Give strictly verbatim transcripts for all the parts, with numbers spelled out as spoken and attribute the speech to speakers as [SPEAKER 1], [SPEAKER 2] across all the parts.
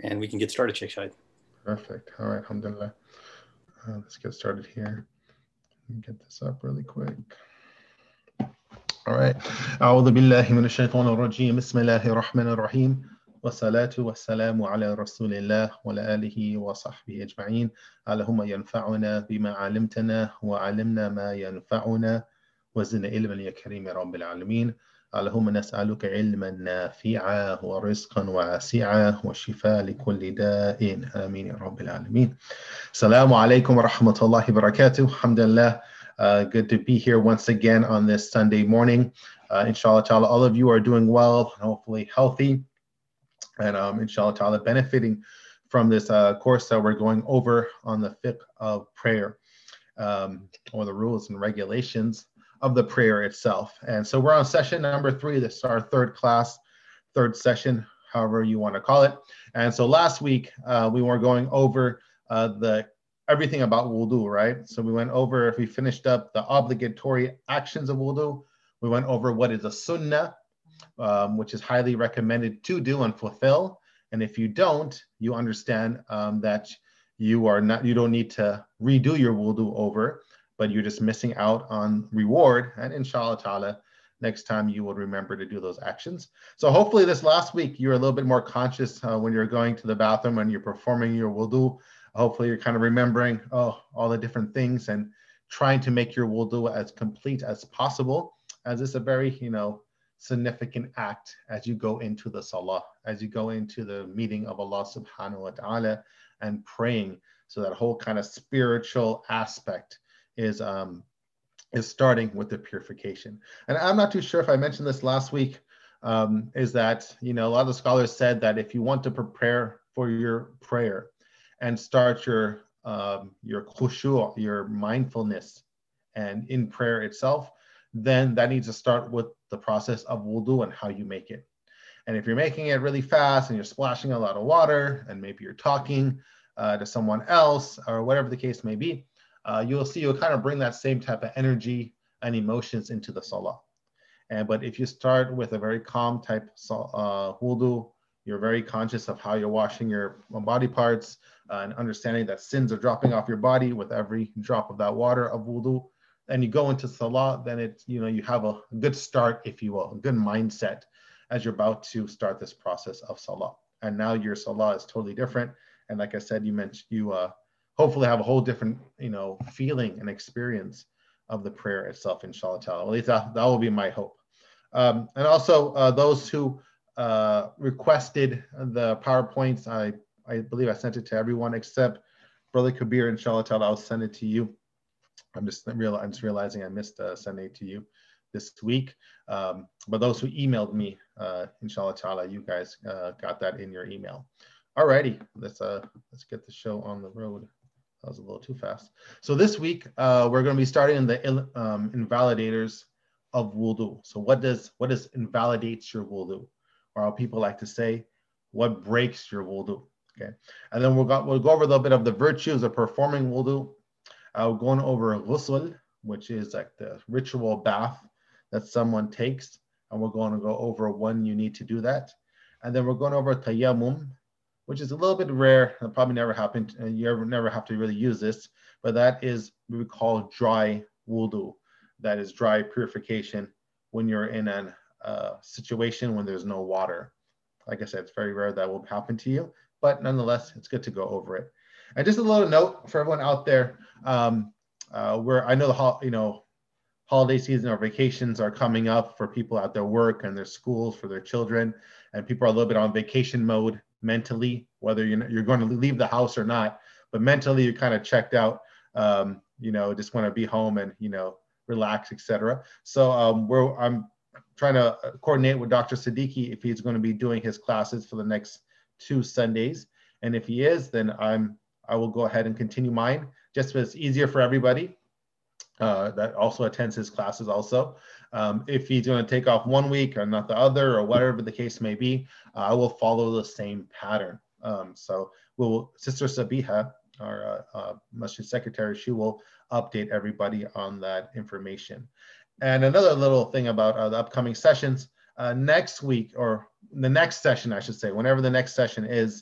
[SPEAKER 1] and we can get started, Sheikh Shahid.
[SPEAKER 2] Perfect. All right, alhamdulillah. Uh, let's get started here. Let me get this up really quick. All right. أعوذ بالله من الشيطان الرجيم. بسم الله الرحمن الرحيم. والصلاة والسلام على رسول الله وعلى آله وصحبه أجمعين. اللهم ينفعنا بما علمتنا وعلمنا ما ينفعنا وزدنا علما يا كريم يا رب العالمين. اللهم نسألك علما نافعا ورزقا واسعا وشفاء لكل داء آمين يا رب العالمين. Assalamu alaikum wa rahmatullahi wa barakatuh. Alhamdulillah. Uh, good to be here once again on this Sunday morning. Uh, inshallah ta'ala, all of you are doing well and hopefully healthy. And um, inshallah ta'ala, benefiting from this uh, course that we're going over on the fiqh of prayer, um, or the rules and regulations of the prayer itself. And so we're on session number three. This is our third class, third session, however you want to call it. And so last week, uh, we were going over uh, the everything about wudu, right? So we went over, if we finished up the obligatory actions of wudu, we went over what is a sunnah, um, which is highly recommended to do and fulfill. And if you don't, you understand um, that you are not, you don't need to redo your wudu over, but you're just missing out on reward. And inshallah ta'ala, next time you will remember to do those actions. So hopefully this last week, you're a little bit more conscious uh, when you're going to the bathroom and you're performing your wudu. Hopefully you're kind of remembering, oh, all the different things and trying to make your wudu as complete as possible, as it's a very, you know, significant act as you go into the salah, as you go into the meeting of Allah subhanahu wa ta'ala and praying. So that whole kind of spiritual aspect is, um, is starting with the purification. And I'm not too sure if I mentioned this last week, um, is that, you know, a lot of the scholars said that if you want to prepare for your prayer, and start your um, your khushu', your mindfulness, and in prayer itself, then that needs to start with the process of wudu and how you make it. And if you're making it really fast and you're splashing a lot of water, and maybe you're talking uh, to someone else or whatever the case may be, uh, you'll see you'll kind of bring that same type of energy and emotions into the salah. And but if you start with a very calm type uh, wudu, you're very conscious of how you're washing your body parts uh, and understanding that sins are dropping off your body with every drop of that water of wudu. And you go into salah, then it's, you know, you have a good start, if you will, a good mindset as you're about to start this process of salah. And now your salah is totally different. And like I said, you mentioned you uh, hopefully have a whole different, you know, feeling and experience of the prayer itself, inshallah ta'ala. At least that, that will be my hope. Um, and also uh, those who Uh, requested the PowerPoints. I, I believe I sent it to everyone except Brother Kabir, inshallah ta'ala, I'll send it to you. I'm just, real, I'm just realizing I missed uh, sending it to you this week. Um, but those who emailed me, uh, inshallah ta'ala, you guys uh, got that in your email. Alrighty, let's, uh, let's get the show on the road. That was a little too fast. So this week, uh, we're going to be starting in the um, invalidators of wudu. So what does, what does invalidates your wudu? Or how people like to say, what breaks your wudu, okay? And then we'll go, we'll go over a little bit of the virtues of performing wudu. Uh, we're going over ghusl, which is like the ritual bath that someone takes. And we're going to go over when you need to do that. And then we're going over tayammum, which is a little bit rare. It'll probably never happen. You ever never have to really use this, but that is what we call dry wudu. That is dry purification when you're in an Uh, situation when there's no water. Like I said, it's very rare that will happen to you, but nonetheless, it's good to go over it. And just a little note for everyone out there, um, uh, where I know the ho- you know holiday season or vacations are coming up for people at their work and their schools for their children, and people are a little bit on vacation mode mentally, whether you're you're going to leave the house or not, but mentally you're kind of checked out. Um, you know, just want to be home and you know relax, et cetera. So um, we're I'm trying to coordinate with Doctor Siddiqui if he's going to be doing his classes for the next two Sundays. And if he is, then I'm, I will go ahead and continue mine, just so it's easier for everybody uh, that also attends his classes also. Um, if he's going to take off one week or not the other, or whatever the case may be, uh, I will follow the same pattern. Um, so we'll, Sister Sabiha, our uh, uh, Masjid Secretary, she will update everybody on that information. And another little thing about uh, the upcoming sessions, uh, next week, or the next session, I should say, whenever the next session is,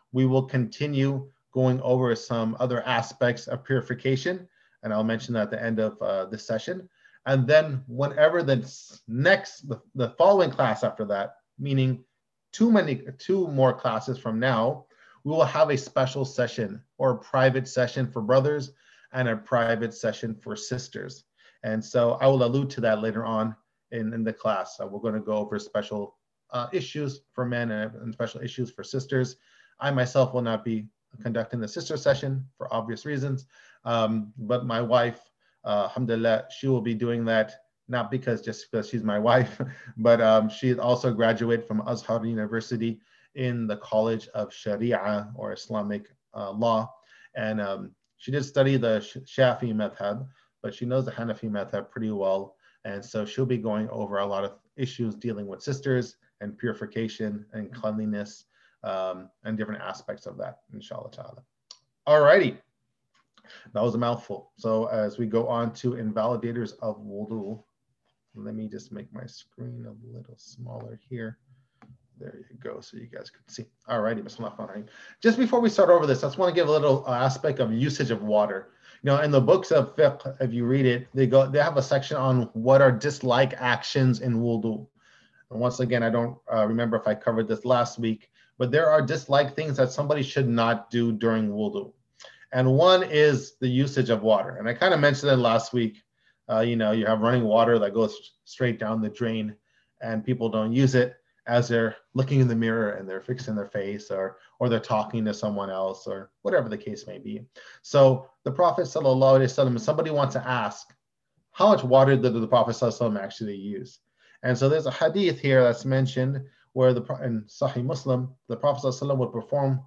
[SPEAKER 2] we will continue going over some other aspects of purification, and I'll mention that at the end of uh, this session. And then whenever the next, the, the following class after that, meaning too many, two more classes from now, we will have a special session or a private session for brothers and a private session for sisters. And so I will allude to that later on in, in the class. So we're going to go over special uh, issues for men and, and special issues for sisters. I myself will not be conducting the sister session for obvious reasons, um, but my wife, uh, alhamdulillah, she will be doing that, not because just because she's my wife, but um, she also graduated from Azhar University in the College of Sharia or Islamic uh, law. And um, she did study the Shafi madhab, but she knows the Hanafi madhab pretty well. And so she'll be going over a lot of issues dealing with sisters and purification and cleanliness um, and different aspects of that, inshallah ta'ala. All righty, that was a mouthful. So as we go on to invalidators of wudu, let me just make my screen a little smaller here. There you go, so you guys can see. All righty, bismillah. Just before we start over this, I just want to give a little aspect of usage of water. You know, in the books of fiqh, if you read it, they go, they have a section on what are dislike actions in wudu. And once again, I don't uh, remember if I covered this last week, but there are dislike things that somebody should not do during wudu. And one is the usage of water. And I kind of mentioned it last week. Uh, you know, you have running water that goes straight down the drain and people don't use it as they're looking in the mirror and they're fixing their face, or or they're talking to someone else, or whatever the case may be. So the Prophet sallallahu alaihi wasallam, if somebody wants to ask, how much water did the Prophet sallallahu alaihi wasallam actually use? And so there's a hadith here that's mentioned where the in Sahih Muslim, the Prophet sallallahu alaihi wasallam would perform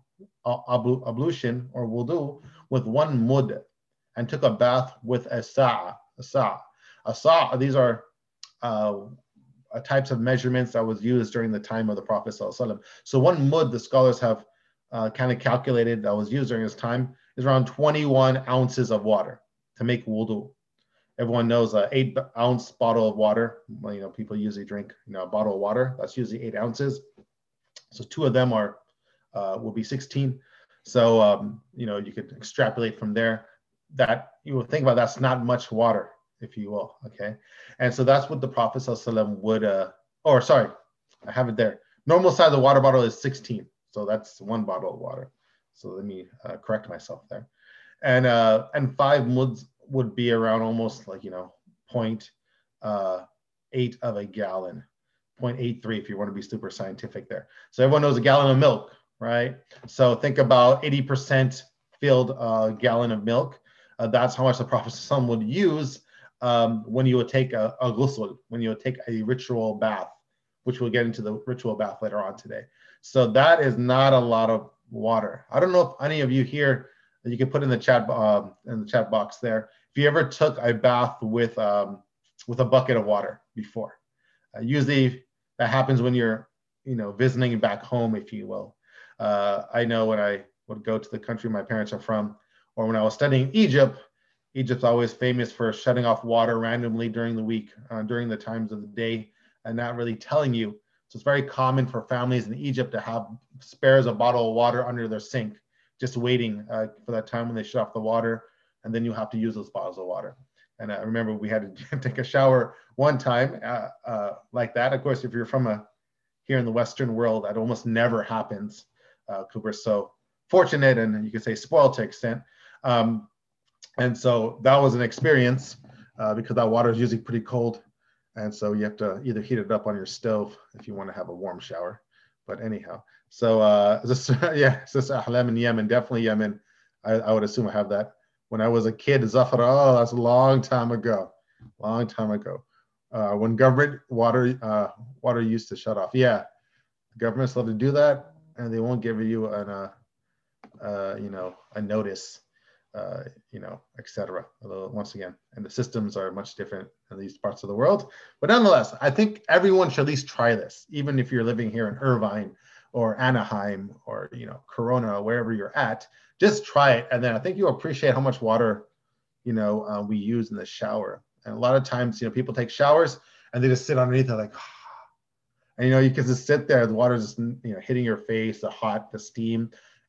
[SPEAKER 2] ablution or wudu with one mud and took a bath with a sa'a. A sa'a. A sa'a, these are uh, Uh, types of measurements that was used during the time of the Prophet ﷺ. So one mud, the scholars have uh, kind of calculated, that was used during his time, is around twenty-one ounces of water to make wudu. Everyone knows an eight ounce bottle of water. Well, you know, people usually drink, you know, a bottle of water. That's usually eight ounces. So two of them are uh, will be sixteen. So um, you know, you could extrapolate from there. That you will think about, that's not much water, if you will, okay? And so that's what the Prophet ﷺ would, uh, or sorry, I have it there. Normal size of the water bottle is sixteen. So that's one bottle of water. So let me uh, correct myself there. And uh, and five muds would be around almost like, you know, point uh, eight of a gallon, zero point eight three if you want to be super scientific there. So everyone knows a gallon of milk, right? So think about eighty percent filled uh, gallon of milk. Uh, that's how much the Prophet ﷺ would use Um, when you would take a, a ghusl, when you would take a ritual bath, which we'll get into the ritual bath later on today. So that is not a lot of water. I don't know if any of you here, you can put in the chat um, in the chat box there, if you ever took a bath with um, with a bucket of water before. Uh, usually that happens when you're, you know, visiting back home, if you will. Uh, I know when I would go to the country my parents are from, or when I was studying Egypt, Egypt's always famous for shutting off water randomly during the week, uh, during the times of the day, and not really telling you. So it's very common for families in Egypt to have spares a bottle of water under their sink, just waiting uh, for that time when they shut off the water, and then you have to use those bottles of water. And I remember we had to take a shower one time uh, uh, like that. Of course, if you're from a here in the Western world, that almost never happens because uh, we're so fortunate and you could say spoiled to an extent. Um, And so that was an experience uh, because that water is usually pretty cold. And so you have to either heat it up on your stove if you want to have a warm shower. But anyhow, so uh, this, yeah, Sister Ahlam in Yemen, definitely Yemen. I, I would assume I have that. When I was a kid, Zafra, oh, that's a long time ago, long time ago. Uh, when government water uh, water used to shut off. Yeah, the government's allowed to do that and they won't give you an, uh, uh, you know, a notice. Uh, you know, et cetera. Although once again, and the systems are much different in these parts of the world. But nonetheless, I think everyone should at least try this, even if you're living here in Irvine or Anaheim or, you know, Corona, wherever you're at, just try it. And then I think you'll appreciate how much water, you know, uh, we use in the shower. And a lot of times, you know, people take showers and they just sit underneath it like, and, you know, you can just sit there, the water's just, you know, hitting your face, the hot, the steam.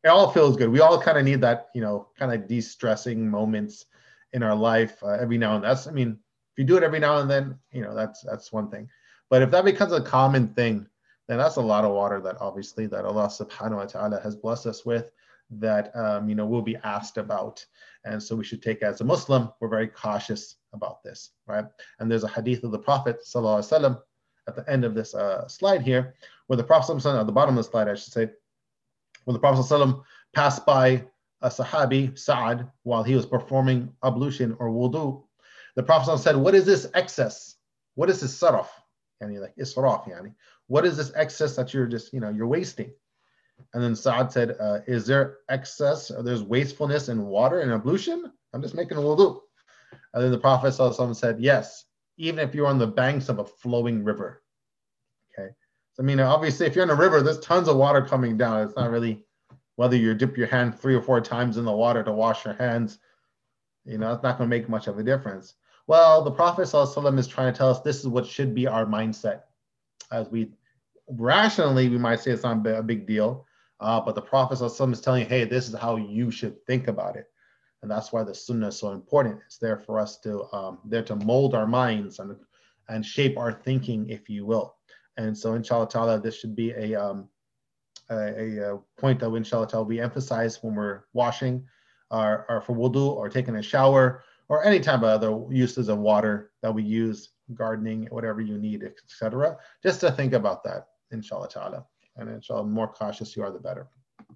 [SPEAKER 2] it all feels good. We all kind of need that, you know, kind of de-stressing moments in our life uh, every now and then. That's, I mean, if you do it every now and then, you know, that's that's one thing. But if that becomes a common thing, then that's a lot of water that obviously that Allah subhanahu wa ta'ala has blessed us with, that, um, you know, we'll be asked about. And so we should take, as a Muslim, we're very cautious about this, right? And there's a hadith of the Prophet sallallahu alaihi wasallam at the end of this uh, slide here, where the Prophet sallallahu alaihi wasallam, at the bottom of the slide, I should say, when the Prophet sallallahu alaihi wasallam passed by a Sahabi, Sa'ad, while he was performing ablution or wudu, the Prophet sallallahu alaihi wasallam said, what is this excess? What is this saraf? Yani like israf, yani. What is this excess that you're just, you know, you're wasting? And then Sa'ad said, uh, is there excess, or there's wastefulness in water and ablution? I'm just making a wudu. And then the Prophet ﷺ said, yes, even if you're on the banks of a flowing river. Okay. So, I mean, obviously, if you're in a river, there's tons of water coming down. It's not really whether you dip your hand three or four times in the water to wash your hands, you know, it's not going to make much of a difference. Well, the Prophet ﷺ is trying to tell us this is what should be our mindset. As we rationally, we might say it's not a big deal, uh, but the Prophet ﷺ is telling you, hey, this is how you should think about it. And that's why the Sunnah is so important. It's there for us to, um, there to mold our minds and, and shape our thinking, if you will. And so, inshallah ta'ala, this should be a, um, a, a point that, inshallah ta'ala, we emphasize when we're washing or, or for wudu or taking a shower or any type of other uses of water that we use, gardening, whatever you need, et cetera. Just to think about that, inshallah ta'ala. And inshallah, the more cautious you are, the better.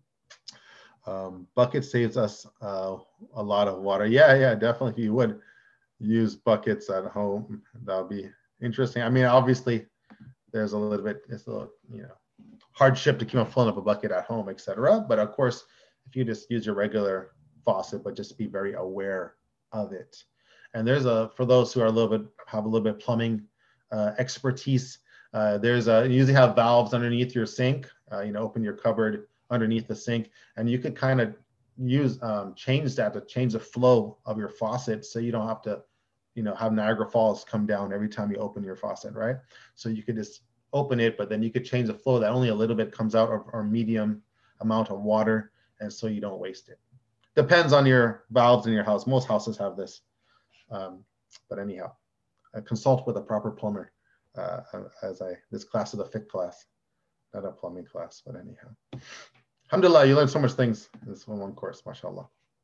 [SPEAKER 2] Um, bucket saves us uh, a lot of water. Yeah, yeah, definitely. If you would use buckets at home, that would be interesting. I mean, obviously, there's a little bit, it's a little, you know, hardship to keep on filling up a bucket at home, et cetera. But of course, if you just use your regular faucet, but just be very aware of it. And there's a, for those who are a little bit, have a little bit plumbing uh, expertise, uh, there's a, you usually have valves underneath your sink, uh, you know, open your cupboard underneath the sink, and you could kind of use, um, change that to change the flow of your faucet so you don't have to, you know, have Niagara Falls come down every time you open your faucet, right? So you could just open it, but then you could change the flow that only a little bit comes out, or, or medium amount of water, and so you don't waste it. Depends on your valves in your house. Most houses have this. Um, but anyhow, uh, consult with a proper plumber, uh, as I, this class is a fiqh class, not a plumbing class, but anyhow. Alhamdulillah, you learn so much things in this one, one course, mashallah.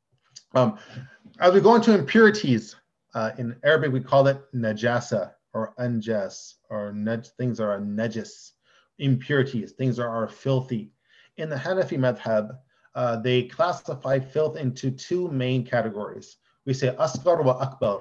[SPEAKER 2] Um, as we go into impurities, uh, in Arabic, we call it najasa or anjas, or naj, things are najis, impurities, things are, are filthy. In the Hanafi madhab, uh, they classify filth into two main categories. We say asghar wa akbar,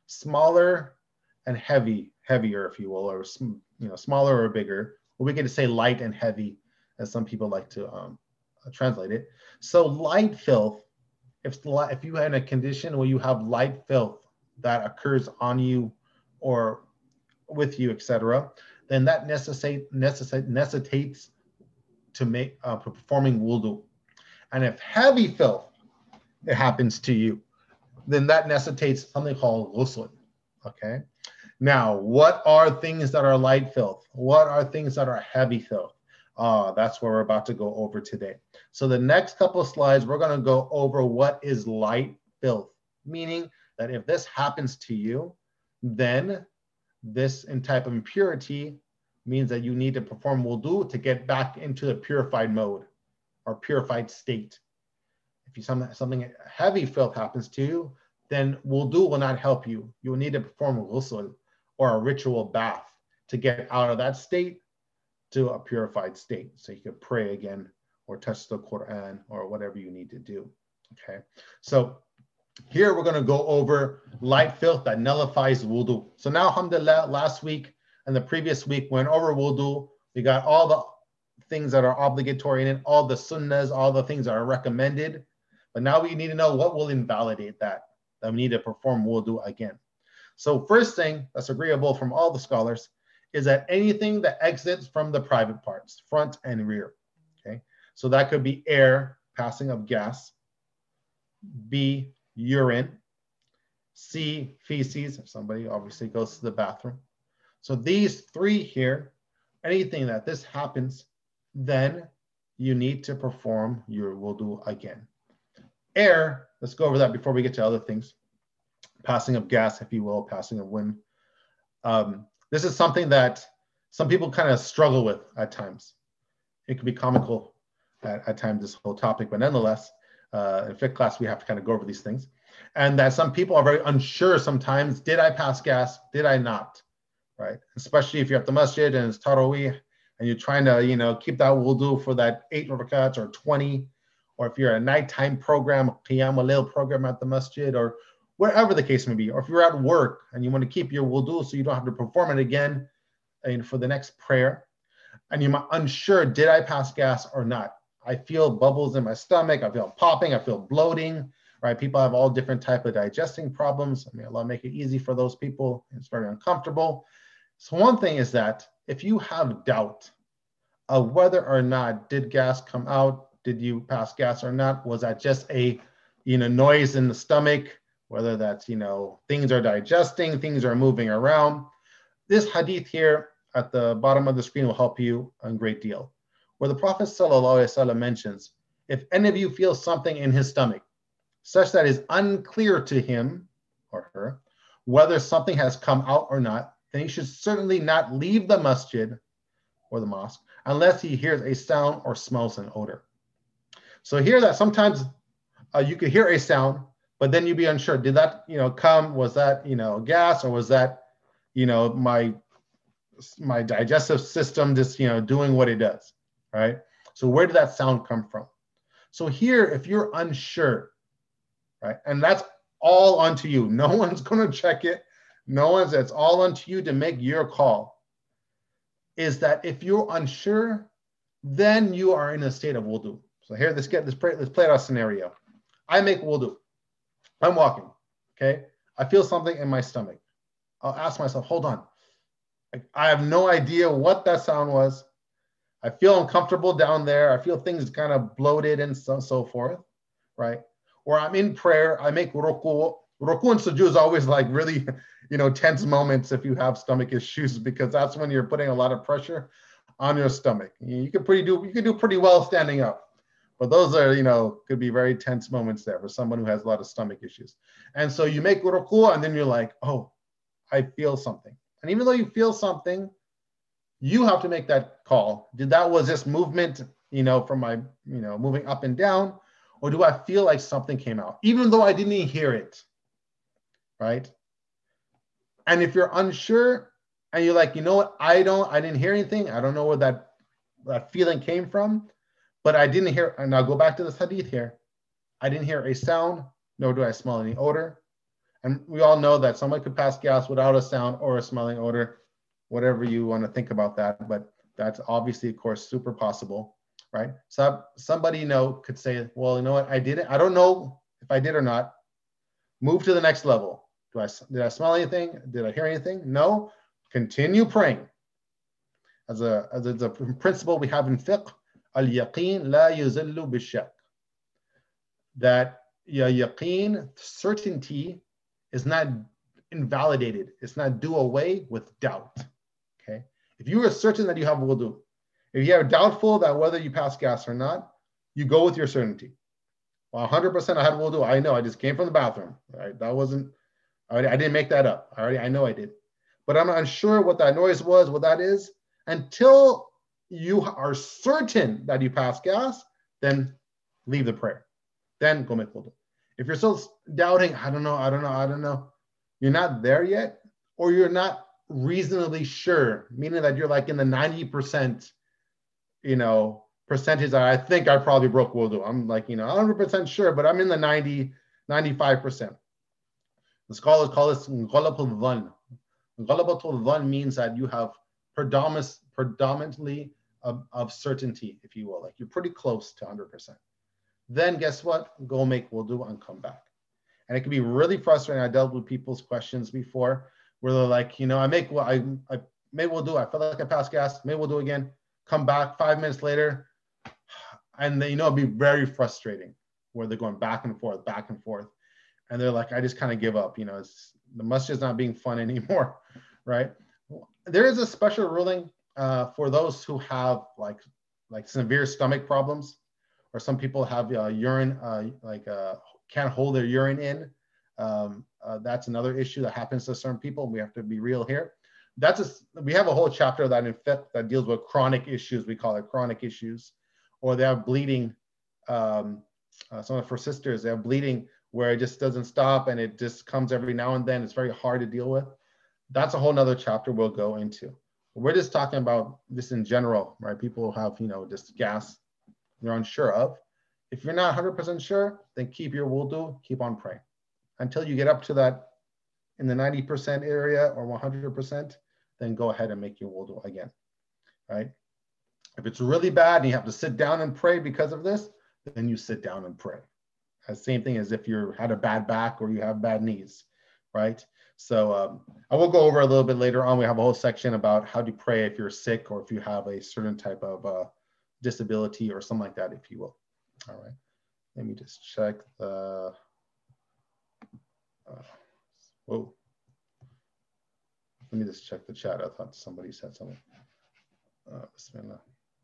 [SPEAKER 2] smaller and heavy, heavier, if you will, or you know, smaller or bigger. Or we can say light and heavy, as some people like to um, translate it. So light filth, if, if you are in a condition where you have light filth that occurs on you or with you, et cetera, then that necessitate, necessitate, necessitates to make uh, performing wudu. And if heavy filth, it happens to you, then that necessitates something called ghusl, okay? Now, what are things that are light filth? What are things that are heavy filth? Uh, that's what we're about to go over today. So the next couple of slides, we're gonna go over what is light filth, meaning that if this happens to you, then this type of impurity means that you need to perform wudu to get back into the purified mode or purified state. If you something, something heavy filth happens to you, then wudu will not help you. You will need to perform a ghusl or a ritual bath to get out of that state to a purified state. So you could pray again or touch the Quran or whatever you need to do, okay? So here we're gonna go over light filth that nullifies wudu. So now, alhamdulillah, last week and the previous week went over wudu. We got all the things that are obligatory in it, all the sunnahs, all the things that are recommended. But now we need to know what will invalidate that, that we need to perform wudu again. So first thing that's agreeable from all the scholars is that anything that exits from the private parts, front and rear, okay? So that could be air, passing of gas, B, urine, C, feces, if somebody obviously goes to the bathroom. So these three here, anything that this happens, then you need to perform your wudu again. Air, let's go over that before we get to other things. Passing of gas, if you will, passing of wind. Um, this is something that some people kind of struggle with at times. It can be comical at, at times, this whole topic, but nonetheless, uh, in fiqh class, we have to kind of go over these things. And that some people are very unsure sometimes, did I pass gas? Did I not? Right? Especially if you're at the masjid and it's Taraweeh and you're trying to, you know, keep that wudu for that eight rakats or twenty, or if you're a nighttime program, Qiyam al-Layl program at the masjid, or wherever the case may be, or if you're at work and you want to keep your wudu so you don't have to perform it again and for the next prayer, and you're unsure, did I pass gas or not? I feel bubbles in my stomach, I feel popping, I feel bloating, right? People have all different type of digesting problems. I mean, Allah make it easy for those people. It's very uncomfortable. So one thing is that if you have doubt of whether or not did gas come out, did you pass gas or not, was that just a, you know, noise in the stomach, whether that's, you know, things are digesting, things are moving around. This hadith here at the bottom of the screen will help you a great deal, where the Prophet ﷺ mentions, if any of you feel something in his stomach, such that is unclear to him or her, whether something has come out or not, then he should certainly not leave the masjid or the mosque unless he hears a sound or smells an odor. So here that sometimes uh, you could hear a sound, but then you'd be unsure, did that, you know, come, was that, you know, gas, or was that, you know, my, my digestive system just, you know, doing what it does, right? So where did that sound come from? So here, if you're unsure, right, and that's all onto you. No one's going to check it. No one's, it's all onto you to make your call. Is that if you're unsure, then you are in a state of wudu. So here, let's get this, let's play out a scenario. I make wudu. I'm walking, okay? I feel something in my stomach. I'll ask myself, hold on. I, I have no idea what that sound was. I feel uncomfortable down there. I feel things kind of bloated and so, so forth, right? Or I'm in prayer, I make ruku. Ruku and sujood is always like really, you know, tense moments if you have stomach issues, because that's when you're putting a lot of pressure on your stomach. You can pretty do, you can do pretty well standing up, but those are, you know, could be very tense moments there for someone who has a lot of stomach issues. And so you make ruku and then you're like, oh, I feel something. And even though you feel something, you have to make that call. Did that was this movement, you know, from my, you know, moving up and down, or do I feel like something came out, even though I didn't even hear it, right? And if you're unsure and you're like, you know what, I don't, I didn't hear anything. I don't know where that, that feeling came from, but I didn't hear, and I'll go back to this hadith here. I didn't hear a sound, nor do I smell any odor. And we all know that someone could pass gas without a sound or a smelling odor, whatever you want to think about that. But that's obviously, of course, super possible, right? So somebody, you know, could say, well, you know what, I did it. I don't know if I did or not. Move to the next level. Do I, did I smell anything? Did I hear anything? No. Continue praying. As a, as a principle we have in fiqh, al-yaqeen la yuzillu bishak. That ya yaqeen, certainty, is not invalidated. It's not do away with doubt. Okay. If you are certain that you have wudu, if you are doubtful that whether you pass gas or not, you go with your certainty. Well, one hundred percent I had wudu. I know. I just came from the bathroom. Right? That wasn't. I, already, I didn't make that up. I already. I know I did. But I'm unsure what that noise was, what that is, until you are certain that you pass gas. Then leave the prayer. Then go make wudu. If you're still doubting, I don't know. I don't know. I don't know. You're not there yet, or you're not reasonably sure, meaning that you're like in the ninety percent, you know, percentage that I think I probably broke wudu. I'm like, you know, one hundred percent sure, but I'm in the ninety, ninety-five percent. The scholars call this ghalabatul dhann. Ghalabatul dhann means that you have predominant, predominantly of, of certainty, if you will, like you're pretty close to one hundred percent. Then guess what? Go make wudu and come back. And it can be really frustrating. I dealt with people's questions before where they're like, you know, I make, I, I may wudu, I feel like I passed gas, may wudu again, come back five minutes later. And they, you know, it'd be very frustrating where they're going back and forth, back and forth. And they're like, I just kind of give up. You know, it's, the masjid's not being fun anymore, right? There is a special ruling uh, for those who have like like severe stomach problems, or some people have uh, urine, uh, like uh, can't hold their urine in. Um, uh, that's another issue that happens to certain people. We have to be real here. That's a, we have a whole chapter that in fact that deals with chronic issues. We call it chronic issues, or they have bleeding. Um, uh, some of our sisters, they have bleeding where it just doesn't stop and it just comes every now and then. It's very hard to deal with. That's a whole nother chapter we'll go into. We're just talking about this in general, right? People have, you know, just gas they're unsure of. If you're not one hundred percent sure, then keep your wudu, keep on praying until you get up to that in the ninety percent area or one hundred percent, then go ahead and make your wudu again, right? If it's really bad and you have to sit down and pray because of this, then you sit down and pray. The same thing as if you had a bad back or you have bad knees, right? So um, I will go over a little bit later on. We have a whole section about how to pray if you're sick or if you have a certain type of uh, disability or something like that, if you will. All right, let me just check the, uh, whoa. Let me just check the chat. I thought somebody said something. Uh, Bismillah.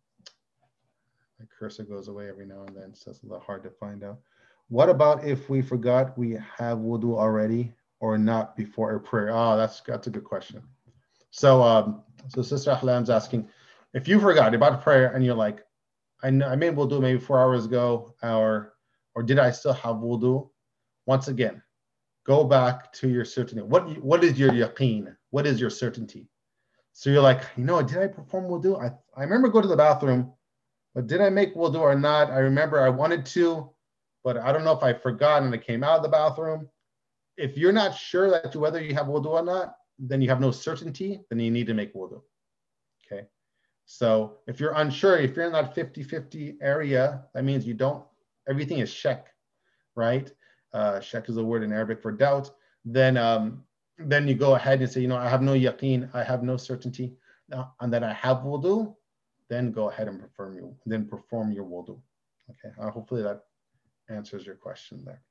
[SPEAKER 2] My cursor goes away every now and then, so it's a little hard to find out. What about if we forgot we have wudu already or not before a prayer? Oh, that's, that's a good question. So, um, so Sister Ahlam's asking, if you forgot about prayer and you're like, I, know, I made wudu maybe four hours ago, or, or did I still have wudu? Once again, go back to your certainty. What, what is your yaqeen? What is your certainty? So you're like, you know, did I perform wudu? I, I remember going to the bathroom, but did I make wudu or not? I remember I wanted to, but I don't know if I forgot and I came out of the bathroom. If you're not sure that you, whether you have wudu or not, then you have no certainty, then you need to make wudu, okay? So if you're unsure, if you're in that fifty fifty area, that means you don't, everything is shak, right? Uh, shak is a word in Arabic for doubt. Then, um, then you go ahead and say, you know, I have no yaqeen, I have no certainty, now, and then I have wudu, then go ahead and perform your, then perform your wudu. Okay, uh, hopefully that answers your question there.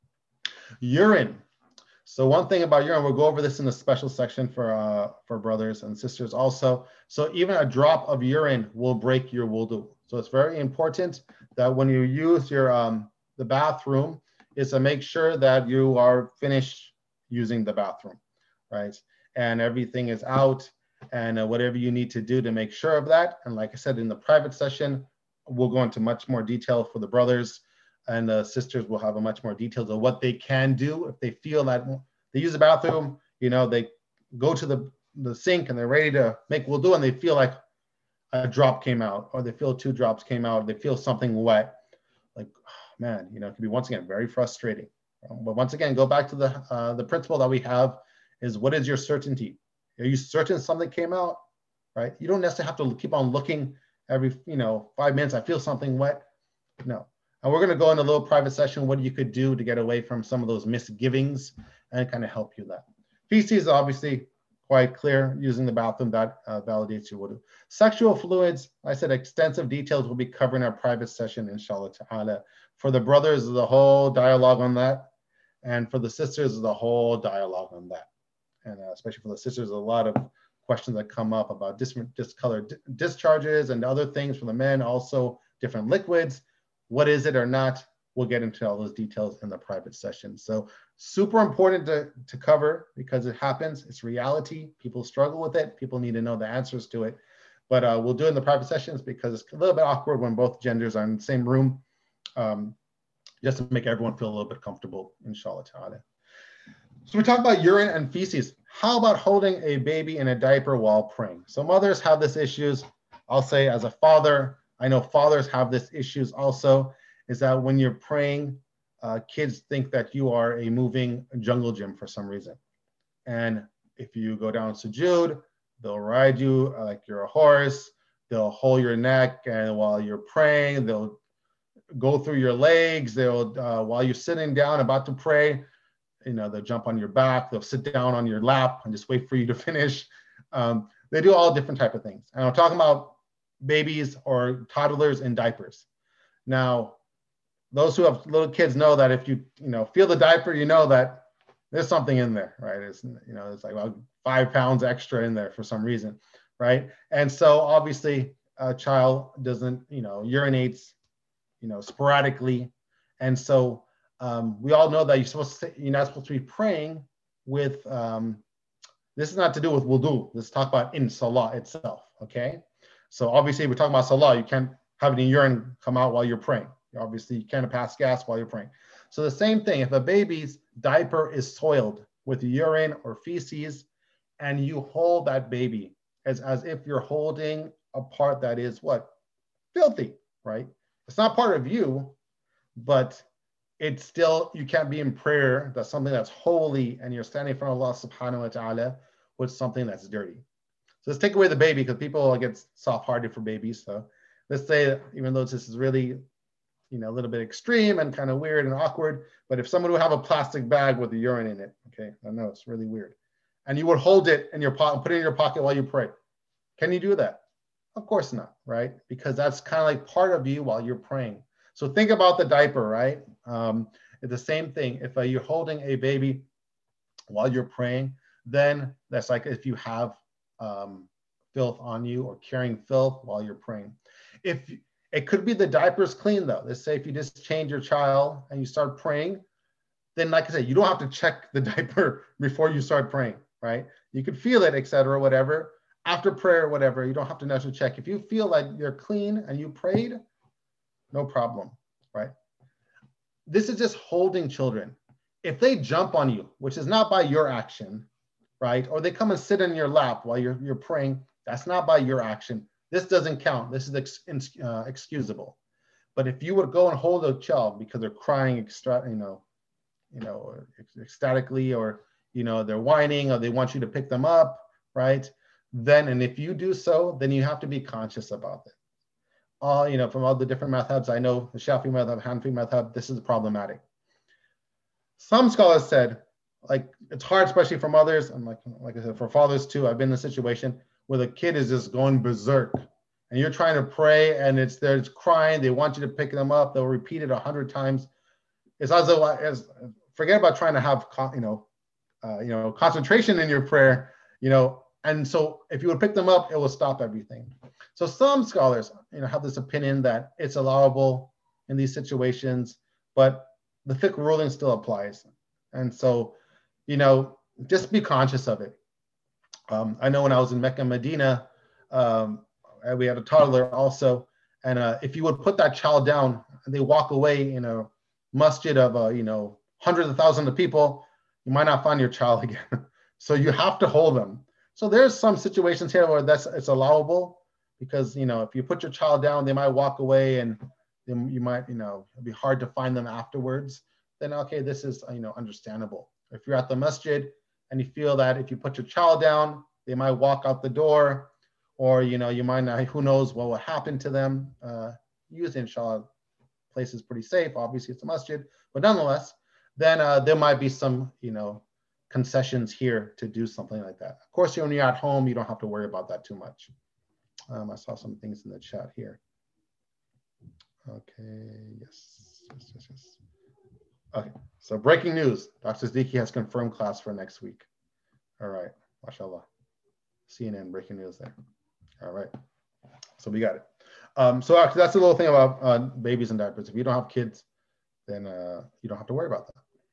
[SPEAKER 2] Urine. So one thing about urine, we'll go over this in a special section for uh, for brothers and sisters also. So even a drop of urine will break your wudu. So it's very important that when you use your um, the bathroom, is to make sure that you are finished using the bathroom, right? And everything is out, and uh, whatever you need to do to make sure of that. And like I said, in the private session, we'll go into much more detail for the brothers, and the sisters will have a much more details of what they can do if they feel that they use the bathroom, you know, they go to the, the sink and they're ready to make wudu and they feel like a drop came out, or they feel two drops came out, they feel something wet. Like, oh, man, you know, it can be once again very frustrating. Um, but once again, go back to the uh, the principle that we have is, what is your certainty? Are you certain something came out, right? You don't necessarily have to keep on looking every, you know, five minutes. I feel something wet. No. And we're going to go in a little private session, what you could do to get away from some of those misgivings and kind of help you that. Feces is obviously quite clear. Using the bathroom, that uh, validates your wudu. Sexual fluids, I said extensive details will be covered in our private session, inshallah ta'ala. For the brothers, the whole dialogue on that. And for the sisters, the whole dialogue on that. And uh, especially for the sisters, a lot of questions that come up about different discolored discharges and other things. For the men, also different liquids. What is it or not? We'll get into all those details in the private session. So super important to, to cover because it happens. It's reality. People struggle with it. People need to know the answers to it. But uh, we'll do it in the private sessions because it's a little bit awkward when both genders are in the same room, um, just to make everyone feel a little bit comfortable, inshallah ta'ala. So we talk about urine and feces. How about holding a baby in a diaper while praying? So mothers have this issues. I'll say as a father, I know fathers have this issues also, is that when you're praying, uh, kids think that you are a moving jungle gym for some reason. And if you go down sujood, they'll ride you like you're a horse, they'll hold your neck, and while you're praying, they'll go through your legs, they'll, uh, while you're sitting down about to pray, you know, they'll jump on your back, they'll sit down on your lap and just wait for you to finish. Um, they do all different type of things. And I'm talking about babies or toddlers in diapers. Now, those who have little kids know that if you, you know, feel the diaper, you know that there's something in there, right? It's, you know, it's like about five pounds extra in there for some reason, right? And so obviously a child doesn't, you know, urinates, you know, sporadically. And so um, we all know that you're supposed to, you're not supposed to be praying with, um, this is not to do with wudu. Let's talk about in salah itself, okay? So obviously we're talking about salah. You can't have any urine come out while you're praying. Obviously you can't pass gas while you're praying. So the same thing, if a baby's diaper is soiled with urine or feces, and you hold that baby as, as if you're holding a part that is what? Filthy, right? It's not part of you, but it's still, you can't be in prayer. That's something that's holy, and you're standing in front of Allah subhanahu wa ta'ala with something that's dirty. So let's take away the baby, because people get soft-hearted for babies. So let's say, even though this is really, you know, a little bit extreme and kind of weird and awkward, but if someone would have a plastic bag with the urine in it, okay, I know it's really weird, and you would hold it in your pocket, put it in your pocket while you pray, can you do that? Of course not, right? Because that's kind of like part of you while you're praying. So think about the diaper, right? Um, it's the same thing. If uh, you're holding a baby while you're praying, then that's like if you have um, filth on you or carrying filth while you're praying. If it could be the diaper's clean though. Let's say if you just change your child and you start praying, then like I said, you don't have to check the diaper before you start praying, right? You could feel it, et cetera, whatever. After prayer, whatever, you don't have to necessarily check. If you feel like you're clean and you prayed, no problem, right? This is just holding children. If they jump on you, which is not by your action, right? Or they come and sit in your lap while you're, you're praying, that's not by your action. This doesn't count. This is ex, uh, excusable. But if you would go and hold a child because they're crying extra, you know, you know, ecstatically, or, you know, they're whining, or they want you to pick them up, right? Then, and if you do so, then you have to be conscious about it. All, you know, from all the different madhabs, I know the Shafi madhab, Hanafi madhab, this is problematic. Some scholars said, like, it's hard, especially from others, and like, like I said, for fathers too, I've been in a situation where the kid is just going berserk, and you're trying to pray, and it's they're just crying, they want you to pick them up, they'll repeat it a hundred times. It's as though, as, forget about trying to have, you know, uh, you know, concentration in your prayer, you know, and so if you would pick them up, it will stop everything. So some scholars, you know, have this opinion that it's allowable in these situations, but the fiqh ruling still applies. And so, you know, just be conscious of it. Um, I know when I was in Mecca, Medina, um, we had a toddler also, and uh, if you would put that child down and they walk away in a masjid of, uh, you know, hundreds of thousands of people, you might not find your child again. So you have to hold them. So there's some situations here where that's it's allowable, because, you know, if you put your child down, they might walk away, and then you might, you know, it'd be hard to find them afterwards. Then, okay, this is, you know, understandable. If you're at the masjid and you feel that if you put your child down, they might walk out the door, or, you know, you might not, who knows what will happen to them. Uh, usually, inshallah, place is pretty safe. Obviously, it's a masjid, but nonetheless, then uh, there might be some, you know, concessions here to do something like that. Of course, when you're at home, you don't have to worry about that too much. Um, I saw some things in the chat here. Okay, yes, yes, yes, yes. Okay, so breaking news. Doctor Siddiqui has confirmed class for next week. All right, mashallah. C N N breaking news there. All right, so we got it. Um, so actually, that's a little thing about uh, babies and diapers. If you don't have kids, then uh, you don't have to worry about that.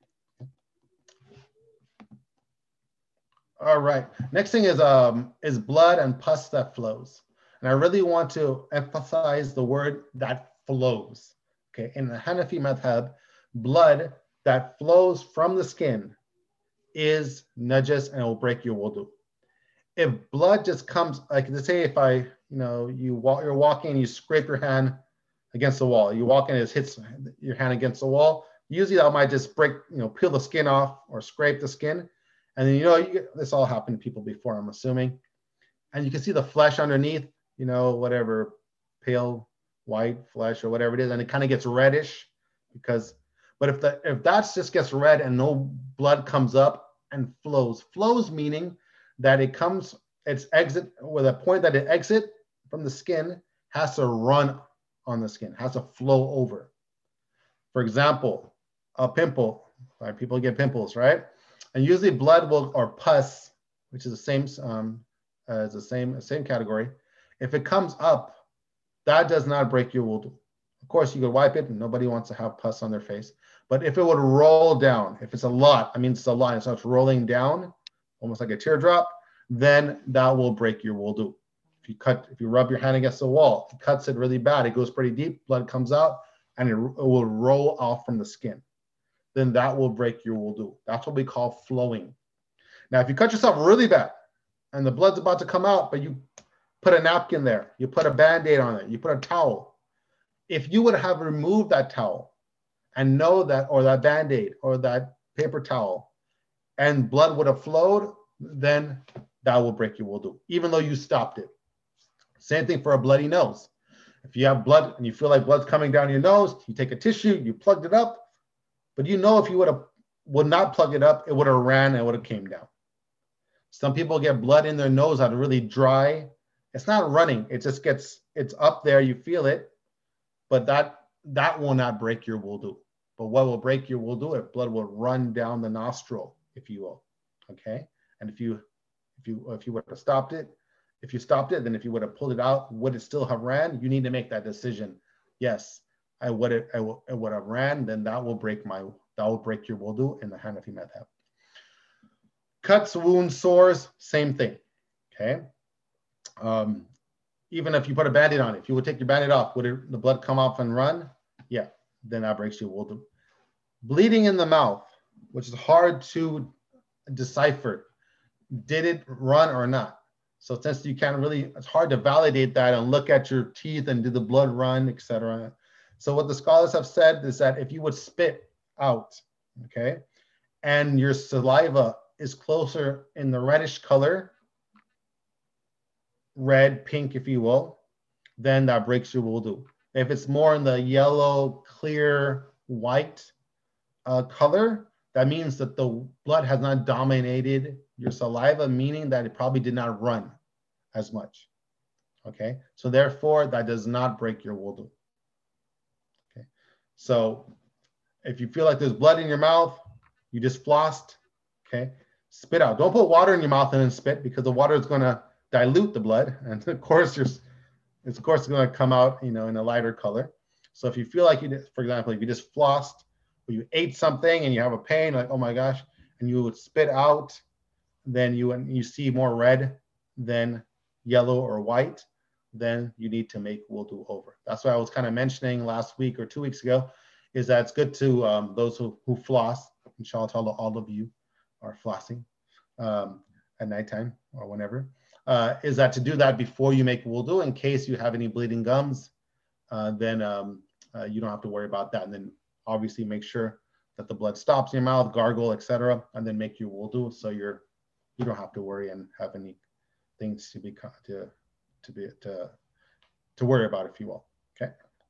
[SPEAKER 2] All right, next thing is um, is blood and pus that flows. And I really want to emphasize the word that flows. Okay, in the Hanafi madhab, blood that flows from the skin is najas and it will break your wudu. If blood just comes, like let's say if I, you know, you walk, you're walking and you scrape your hand against the wall, you walk and it hits your hand against the wall, usually that might just break, you know, peel the skin off or scrape the skin. And then, you know, you get, this all happened to people before, I'm assuming. And you can see the flesh underneath, you know, whatever, pale white flesh or whatever it is. And it kind of gets reddish because, but if the if that just gets red and no blood comes up and flows, flows meaning that it comes, its exit, with a point that it exit from the skin has to run on the skin, has to flow over. For example, a pimple, right? People get pimples, right? And usually blood will, or pus, which is the same, um, as the same, same category. If it comes up that does not break your wudu. Of course, you could wipe it, and nobody wants to have pus on their face. But if it would roll down, if it's a lot, I mean, it's a lot, so it's rolling down, almost like a teardrop, then that will break your wudu. If you cut, if you rub your hand against the wall, it cuts it really bad, it goes pretty deep, blood comes out, and it, it will roll off from the skin. Then that will break your wudu. That's what we call flowing. Now, if you cut yourself really bad, and the blood's about to come out, but you put a napkin there, you put a Band-Aid on it, you put a towel. If you would have removed that towel and know that, or that Band-Aid or that paper towel, and blood would have flowed, then that will break your wudu, even though you stopped it. Same thing for a bloody nose. If you have blood and you feel like blood's coming down your nose, you take a tissue, you plugged it up, but you know if you would have would not plug it up, it would have ran and it would have came down. Some people get blood in their nose out of really dry. It's not running, it just gets, it's up there, you feel it, but that that will not break your wudu. But what will break your wudu, if blood will run down the nostril, if you will, okay? And if you if you if you would have stopped it, if you stopped it, then if you would have pulled it out, would it still have ran? You need to make that decision. Yes, I would have, I would, I would have ran, then that will break my, that will break your wudu in the Hanafi madhab. Cuts, wounds, sores, same thing, okay? Um, even if you put a Band-Aid on it, if you would take your Band-Aid off, would it, the blood come off and run? Yeah, then that breaks your wudu. Bleeding in the mouth, which is hard to decipher. Did it run or not? So since you can't really, it's hard to validate that and look at your teeth and did the blood run, et cetera. So what the scholars have said is that if you would spit out, okay, and your saliva is closer in the reddish color, red, pink, if you will, then that breaks your wudu. If it's more in the yellow, clear, white uh, color, that means that the blood has not dominated your saliva, meaning that it probably did not run as much, okay? So therefore, that does not break your wudu, okay? So if you feel like there's blood in your mouth, you just flossed, okay? Spit out. Don't put water in your mouth and then spit, because the water is gonna dilute the blood, and of course, you're, it's of course gonna come out, you know, in a lighter color. So if you feel like you, did, for example, if you just flossed, or you ate something and you have a pain, like, oh my gosh, and you would spit out, then you, you see more red than yellow or white, then you need to make wudu over. That's what I was kind of mentioning last week or two weeks ago, is that it's good to, um, those who, who floss, inshallah, all of you are flossing um, at nighttime or whenever, uh, is that to do that before you make wudu, in case you have any bleeding gums, uh, then um, uh, you don't have to worry about that. And then obviously make sure that the blood stops in your mouth, gargle, et cetera, and then make your wudu, so you're you don't have to worry and have any things to be to to be to to worry about, if you will. Okay.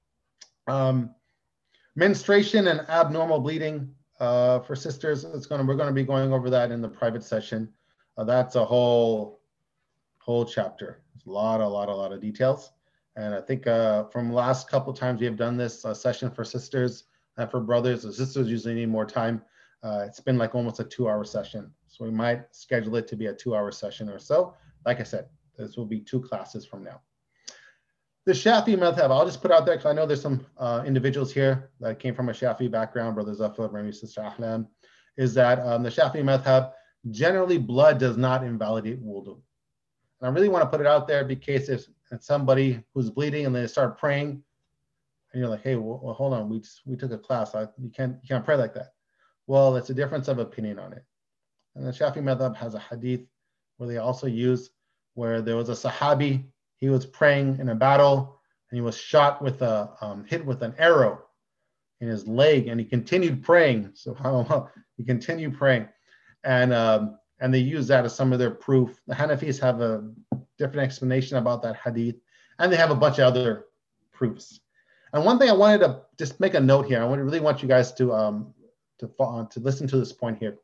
[SPEAKER 2] Um, menstruation and abnormal bleeding uh, for sisters. It's gonna we're gonna be going over that in the private session. Uh, that's a whole whole chapter. It's a lot, a lot, a lot of details. And I think uh, from last couple of times we have done this uh, session for sisters and for brothers. The sisters usually need more time. Uh, it's been like almost a two-hour session. So we might schedule it to be a two-hour session or so. Like I said, this will be two classes from now. The Shafi madhab, I'll just put out there because I know there's some uh, individuals here that came from a Shafi background, Brother Zafar, maybe Sister Ahlam, is that um, the Shafi madhab, generally blood does not invalidate wudu. And I really want to put it out there because if it's somebody who's bleeding and they start praying, and you're like, hey, well, well hold on, we just, we took a class, I, you can't you can't pray like that. Well, it's a difference of opinion on it. And the Shafi madhab has a hadith where they also use where there was a Sahabi, he was praying in a battle and he was shot with a, um, hit with an arrow in his leg, and he continued praying. So he continued praying. And, um, and they use that as some of their proof. The Hanafis have a different explanation about that hadith, and they have a bunch of other proofs. And one thing I wanted to just make a note here, I really want you guys to, um, to, to listen to this point here.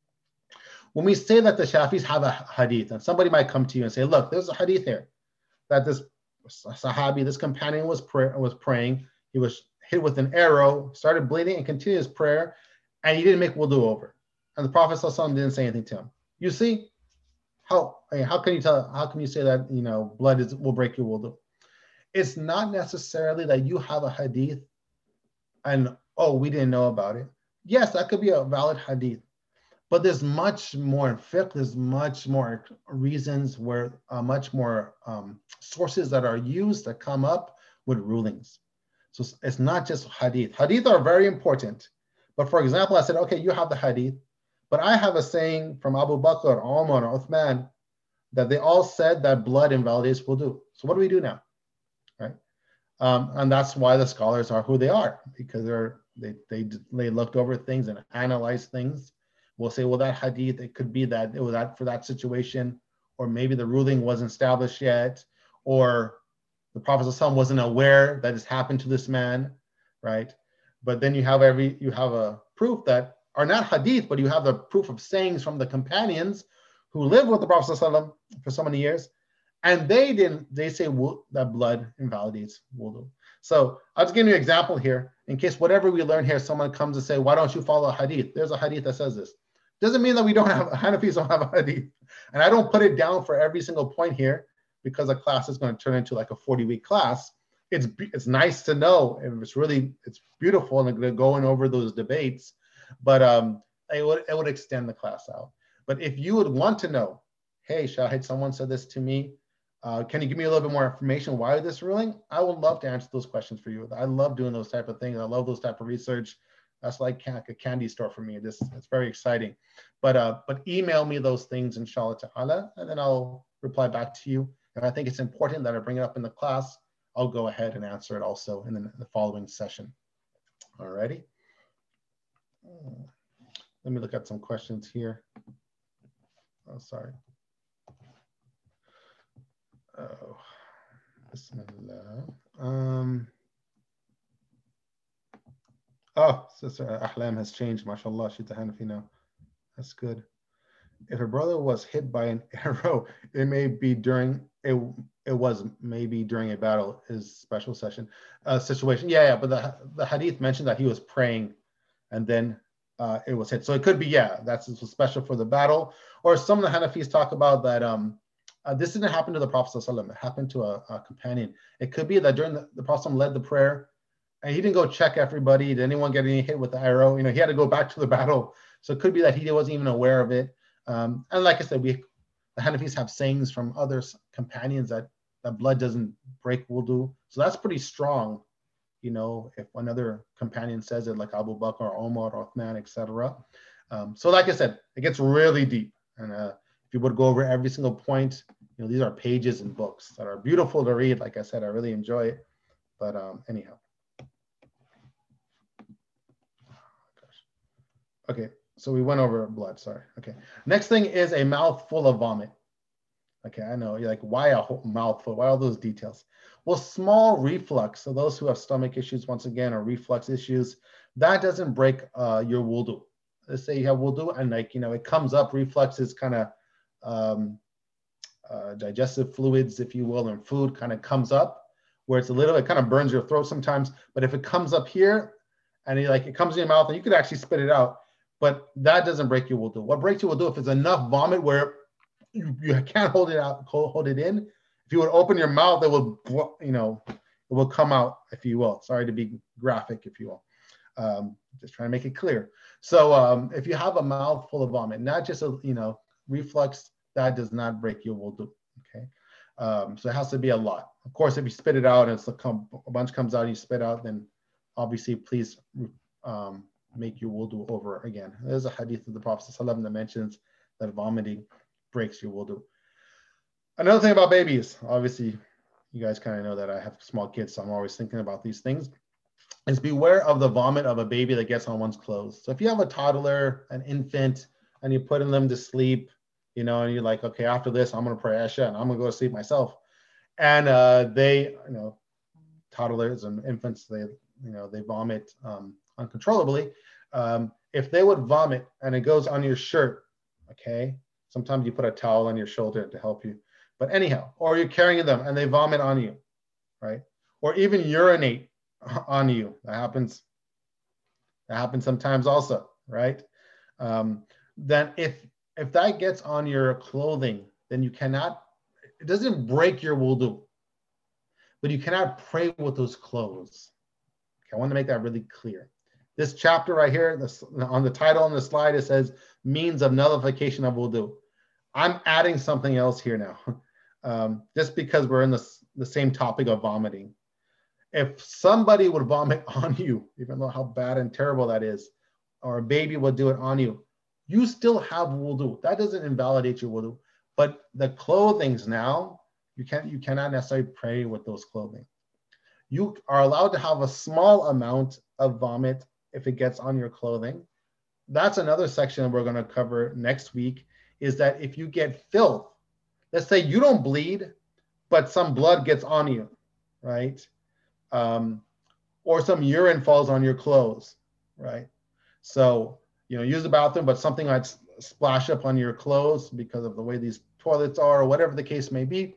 [SPEAKER 2] When we say that the Shafis have a hadith, and somebody might come to you and say, look, there's a hadith here that this Sahabi, this companion was, pray, was praying, he was hit with an arrow, started bleeding and continued his prayer, and he didn't make wudu over. And the Prophet ﷺ didn't say anything to him. You see, how, I mean, how can you tell, how can you say that, you know, blood is, will break your wudu? It's not necessarily that you have a hadith and, oh, we didn't know about it. Yes, that could be a valid hadith, but there's much more in fiqh, there's much more reasons where, uh, much more um, sources that are used that come up with rulings. So it's not just hadith. Hadith are very important. But for example, I said, okay, you have the hadith, but I have a saying from Abu Bakr, Umar, Uthman, that they all said that blood invalidates wudu. So what do we do now, right? Um, and that's why the scholars are who they are, because they're, they, they, they looked over things and analyzed things. We'll say, well, that hadith, it could be that it was that for that situation, or maybe the ruling wasn't established yet, or the Prophet ﷺ wasn't aware that this happened to this man, right? But then you have every, you have a proof that are not hadith, but you have the proof of sayings from the companions who lived with the Prophet ﷺ for so many years, and they didn't, they say that blood invalidates wudu. So I'll just give you an example here, in case whatever we learn here, someone comes and say, why don't you follow a hadith? There's a hadith that says this. Doesn't mean that we don't have, Hanafis don't have a hadith. And I don't put it down for every single point here, because a class is going to turn into like a forty week class. It's it's nice to know, and it's really, it's beautiful, and going over those debates, but um, it would, it would extend the class out. But if you would want to know, hey, Shahid, someone said this to me, uh, can you give me a little bit more information why this ruling? I would love to answer those questions for you. I love doing those type of things. I love those type of research. That's like a candy store for me. This, it's very exciting. But uh, but email me those things, inshallah ta'ala, and then I'll reply back to you. If I think it's important that I bring it up in the class, I'll go ahead and answer it also in the, the following session. All righty. Let me look at some questions here. Oh, sorry. Oh, Bismillah. Um, oh, Sister Ahlam has changed. MashaAllah, she's a Hanafi now. That's good. If a brother was hit by an arrow, it may be during it. It was maybe during a battle, his special session uh, situation. Yeah, yeah. But the the hadith mentioned that he was praying, and then uh, it was hit. So it could be, yeah, that's special for the battle. Or some of the Hanafis talk about that. Um, uh, this didn't happen to the Prophet ﷺ. It happened to a, a companion. It could be that during the, the Prophet ﷺ led the prayer, and he didn't go check everybody. Did anyone get any hit with the arrow? You know, he had to go back to the battle. So it could be that he wasn't even aware of it. Um, and like I said, we the Hanafis have sayings from other companions that, that blood doesn't break wudu. So that's pretty strong, you know, if another companion says it, like Abu Bakr or Omar or Uthman, et cetera. Um, so like I said, it gets really deep. And uh, if you would go over every single point, you know, these are pages and books that are beautiful to read. Like I said, I really enjoy it. But um, anyhow. Okay. So we went over blood, sorry. Okay. Next thing is a mouthful of vomit. Okay, I know, you're like, why a whole mouthful? Why all those details? Well, small reflux, so those who have stomach issues, once again, or reflux issues, that doesn't break uh, your wudu. Let's say you have wudu and like, you know, it comes up, reflux is kind of um, uh, digestive fluids, if you will, and food kind of comes up where it's a little, it kind of burns your throat sometimes, but if it comes up here and it, like it comes in your mouth and you could actually spit it out, but that doesn't break your wudu. What breaks your wudu if it's enough vomit where you, you can't hold it out, hold it in. If you would open your mouth, it will, you know, it will come out, if you will. Sorry to be graphic, if you will. Um, just trying to make it clear. So um, if you have a mouthful of vomit, not just a, you know, reflux, that does not break your wudu. Okay. Um, so it has to be a lot. Of course, if you spit it out and it's a, come, a bunch comes out and you spit out, then obviously please um, make your wudu over again. There's a hadith of the Prophet ﷺ that mentions that vomiting breaks your wudu. Another thing about babies, obviously, you guys kind of know that I have small kids, so I'm always thinking about these things, is beware of the vomit of a baby that gets on one's clothes. So if you have a toddler, an infant, and you're putting them to sleep, you know, and you're like, okay, after this, I'm going to pray Isha and I'm going to go to sleep myself. And uh, they, you know, toddlers and infants, they, you know, they vomit um, uncontrollably. Um, if they would vomit and it goes on your shirt, okay, sometimes you put a towel on your shoulder to help you. But anyhow, or you're carrying them and they vomit on you, right? Or even urinate on you. That happens. That happens sometimes also, right? Um, then if if that gets on your clothing, then you cannot, it doesn't break your wudu. but you cannot pray with those clothes. Okay, I want to make that really clear. This chapter right here, this, on the title on the slide, it says means of nullification of wudu. I'm adding something else here now, um, just because we're in the, the same topic of vomiting. If somebody would vomit on you, even though how bad and terrible that is, or a baby would do it on you, you still have wudu. That doesn't invalidate your wudu. But the clothings now, you can't, you cannot necessarily pray with those clothing. You are allowed to have a small amount of vomit if it gets on your clothing. That's another section we're going to cover next week, is that if you get filth, let's say you don't bleed, but some blood gets on you, right? Um, or some urine falls on your clothes, right? So, you know, use the bathroom, but something might splash up on your clothes because of the way these toilets are, or whatever the case may be.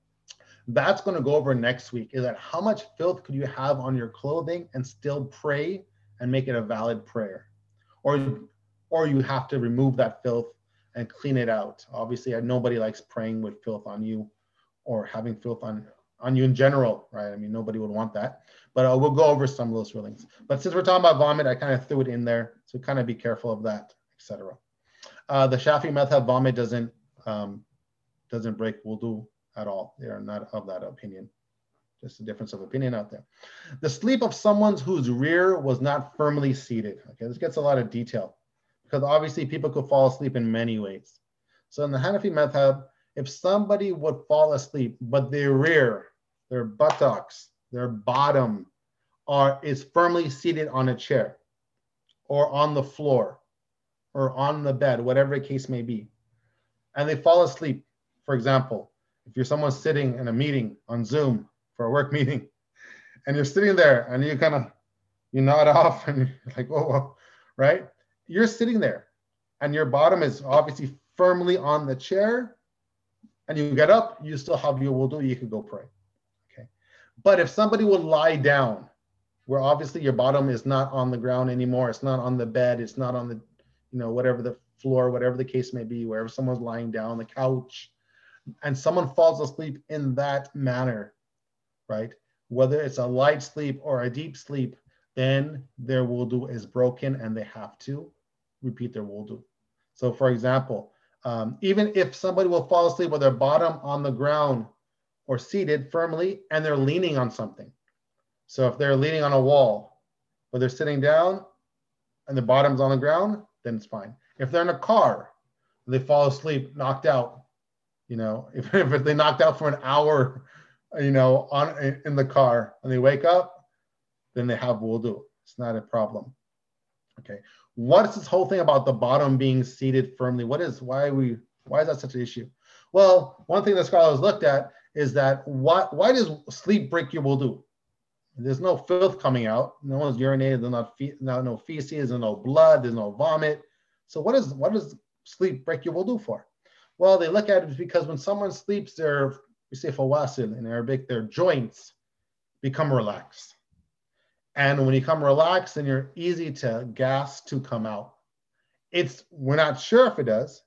[SPEAKER 2] That's going to go over next week, is that how much filth could you have on your clothing and still pray and make it a valid prayer? Or, or you have to remove that filth and clean it out. Obviously, nobody likes praying with filth on you or having filth on, on you in general, right? I mean, nobody would want that. But uh, we'll go over some of those rulings. But since we're talking about vomit, I kind of threw it in there. So kind of be careful of that, et cetera. Uh, the Shafi madhab, vomit doesn't, um, doesn't break wudu at all. They are not of that opinion. Just a difference of opinion out there. The sleep of someone whose rear was not firmly seated. Okay, this gets a lot of detail because obviously people could fall asleep in many ways. So in the Hanafi madhab, if somebody would fall asleep, but their rear, their buttocks, their bottom are is firmly seated on a chair or on the floor or on the bed, whatever the case may be, and they fall asleep, for example, if you're someone sitting in a meeting on Zoom for a work meeting, and you're sitting there and you kind of, you nod off and you're like, whoa, whoa, right? You're sitting there and your bottom is obviously firmly on the chair and you get up, you still have your wudu, you could go pray, okay? But if somebody would lie down, where obviously your bottom is not on the ground anymore, it's not on the bed, it's not on the, you know, whatever the floor, whatever the case may be, wherever someone's lying down, the couch, and someone falls asleep in that manner, right? Whether it's a light sleep or a deep sleep, then their wudu is broken and they have to repeat their wudu. So for example, um, even if somebody will fall asleep with their bottom on the ground or seated firmly and they're leaning on something. So if they're leaning on a wall, but they're sitting down and the bottom's on the ground, then it's fine. If they're in a car, they fall asleep, knocked out, you know, if, if they knocked out for an hour, you know, on in the car and they wake up, then they have wudu. It's not a problem. Okay. What is this whole thing about the bottom being seated firmly? What is, why are we, why is that such an issue? Well, one thing the scholars looked at is that why, why does sleep break your wudu? There's no filth coming out. No one's urinated. There's not fe no, no feces. There's no blood. There's no vomit. So what is what does sleep break your wudu for? Well, they look at it because when someone sleeps, their, we say fawasil in Arabic, their joints become relaxed. And when you come relaxed, then you're easy to gas to come out. It's, we're not sure if it does,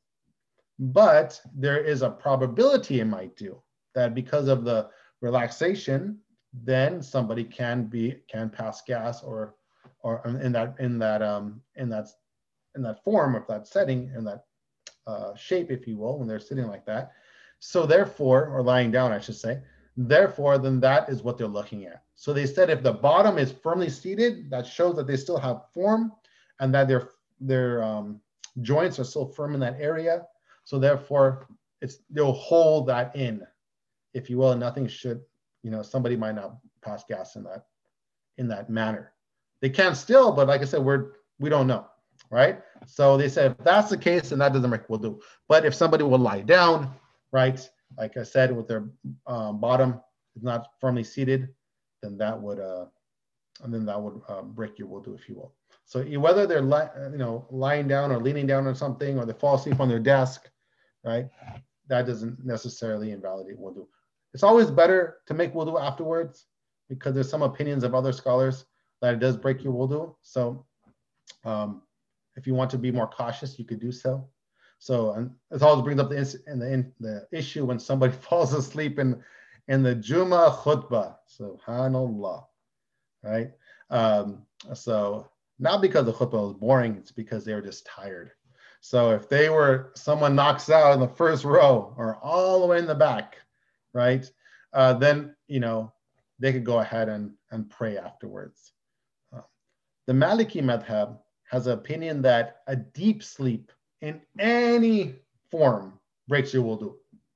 [SPEAKER 2] but there is a probability it might do that because of the relaxation, then somebody can be can pass gas or or in that in that um in that in that form of that setting, in that uh, shape, if you will, when they're sitting like that. So therefore, or lying down, I should say, therefore, then that is what they're looking at. So they said if the bottom is firmly seated, that shows that they still have form and that their their um, joints are still firm in that area. So therefore, it's they'll hold that in, if you will, and nothing should, you know, somebody might not pass gas in that in that manner. They can still, but like I said, we're we don't know, right? So they said if that's the case, then that doesn't make wudu. But if somebody will lie down, right, like I said, with their um, bottom is not firmly seated, then that would uh, and then that would uh, break your wudu, if you will. So whether they're li you know lying down or leaning down on something, or they fall asleep on their desk, right, that doesn't necessarily invalidate wudu. It's always better to make wudu afterwards because there's some opinions of other scholars that it does break your wudu. So um, if you want to be more cautious, you could do so. So and it always brings up the, in the, in the issue when somebody falls asleep in, in the Juma khutbah. Subhanallah, right? Um, so not because the khutbah was boring, it's because they were just tired. So if they were, someone knocks out in the first row or all the way in the back, right? Uh, then, you know, they could go ahead and, and pray afterwards. Uh, the Maliki madhab has an opinion that a deep sleep in any form breaks your wudu.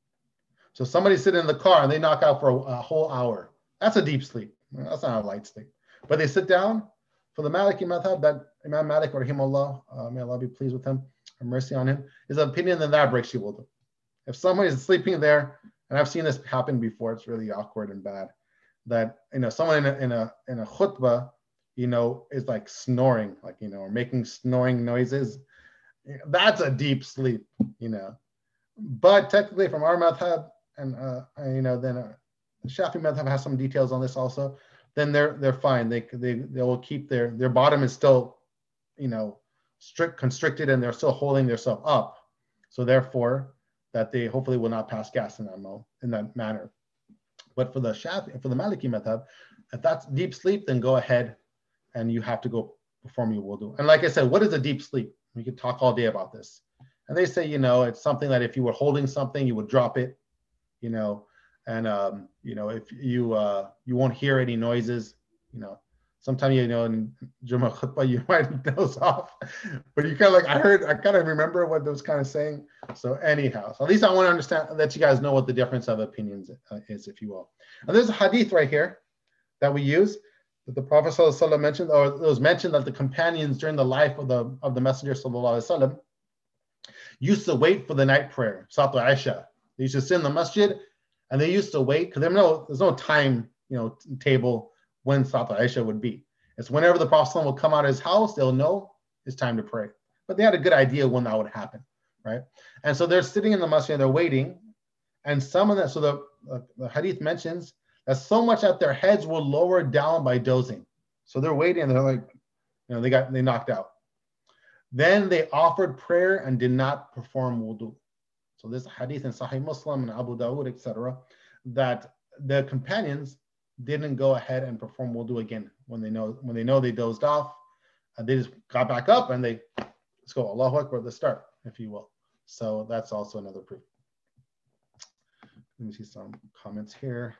[SPEAKER 2] So somebody sitting in the car and they knock out for a, a whole hour. That's a deep sleep. That's not a light sleep. But they sit down. For the Maliki madhab, that Imam Malik, rahimahullah, uh, may Allah be pleased with him, have mercy on him, is an opinion that that breaks your wudu. If somebody is sleeping there, and I've seen this happen before, it's really awkward and bad, that, you know, someone in a, in a, in a khutbah, you know, is like snoring, like, you know, or making snoring noises. That's a deep sleep, you know. But technically from our madhab, and, uh, you know, then uh, Shafi madhab has some details on this also, then they're they're fine. They they they will keep their their bottom is still, you know, strict constricted, and they're still holding themselves up. So therefore, that they hopefully will not pass gas in that mo in that manner. But for the Shafi, for the Maliki madhab, if that's deep sleep, then go ahead and you have to go perform your wudu. And like I said, what is a deep sleep? We could talk all day about this. And they say, you know, it's something that if you were holding something, you would drop it, you know. And, um, you know, if you uh, you won't hear any noises, you know, sometimes, you know, in Jummah khutbah, you might doze off, but you kind of like, I heard, I kind of remember what those kind of saying. So anyhow, so at least I want to understand that you guys know what the difference of opinions uh, is, if you will. And there's a hadith right here that we use that the Prophet ﷺ mentioned, or it was mentioned that the companions during the life of the, of the Messenger ﷺ used to wait for the night prayer, Salatu Aisha. They used to sit in the masjid, and they used to wait because there's no there's no time, you know, table when Salatu Aisha would be. It's whenever the Prophet will come out of his house, they'll know it's time to pray. But they had a good idea when that would happen, right? And so they're sitting in the masjid and they're waiting, and some of them, so the, uh, the hadith mentions that so much that their heads were lowered down by dozing. So they're waiting and they're like, you know, they got they knocked out. Then they offered prayer and did not perform wudu. So this hadith in Sahih Muslim and Abu Dawud, et cetera, that the companions didn't go ahead and perform wudu again when they know when they know they dozed off. Uh, they just got back up and they, let's go, Allahu Akbar, let's start, if you will. So that's also another proof. Let me see some comments here.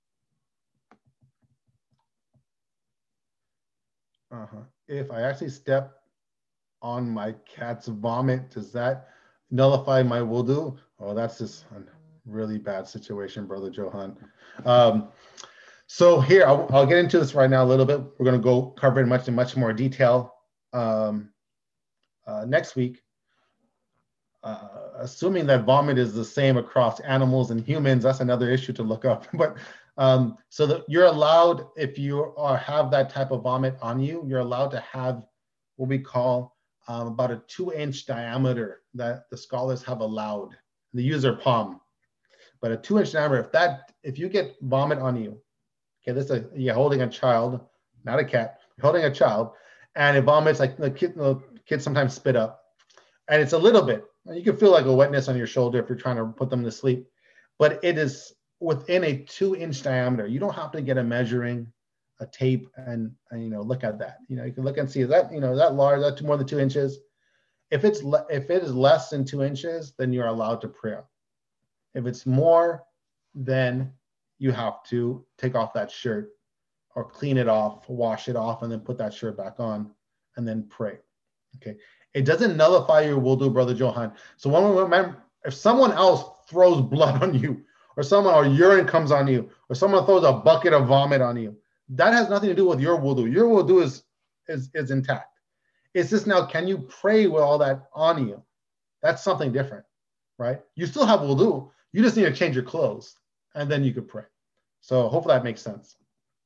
[SPEAKER 2] Uh-huh. If I actually step on my cat's vomit, does that nullify my wudu? Oh, that's just a really bad situation, Brother Johan. Um, so here, I'll, I'll get into this right now a little bit. We're going to go cover it much in much more detail um, uh, next week. Uh, assuming that vomit is the same across animals and humans, that's another issue to look up. But um, so that you're allowed, if you are have that type of vomit on you, you're allowed to have what we call um, about a two-inch diameter that the scholars have allowed. They use their palm, but a two-inch diameter. If that, if you get vomit on you, okay, this is a, you're holding a child, not a cat. You're holding a child, and it vomits like the kid. The kids sometimes spit up, and it's a little bit. You can feel like a wetness on your shoulder if you're trying to put them to sleep, but it is within a two-inch diameter. You don't have to get a measuring, a tape, and, and you know look at that. You know you can look and see, is that you know is that large? Is that more than two inches? If it's le- if it is less than two inches, then you're allowed to pray. If it's more, then you have to take off that shirt or clean it off, wash it off, and then put that shirt back on, and then pray. Okay. It doesn't nullify your wudu, Brother Johan. So when we remember, if someone else throws blood on you, or someone or urine comes on you, or someone throws a bucket of vomit on you, that has nothing to do with your wudu. Your wudu is is is intact. It's just now, can you pray with all that on you? That's something different, right? You still have wudu. You just need to change your clothes, and then you could pray. So hopefully that makes sense.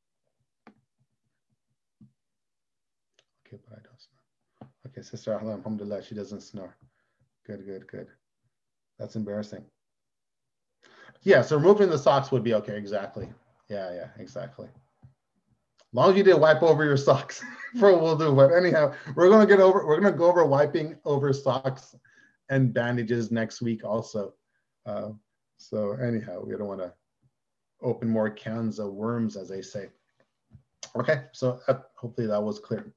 [SPEAKER 2] Okay, but I don't. Okay, Sister Ahla, alhamdulillah, she doesn't snore. Good, good, good. That's embarrassing. Yeah, so removing the socks would be okay, exactly. Yeah, yeah, exactly. As long as you didn't wipe over your socks for wudu. But anyhow, we're gonna get over, we're gonna go over wiping over socks and bandages next week also. Uh, so anyhow, we don't wanna open more cans of worms, as they say. Okay, so uh, hopefully that was clear.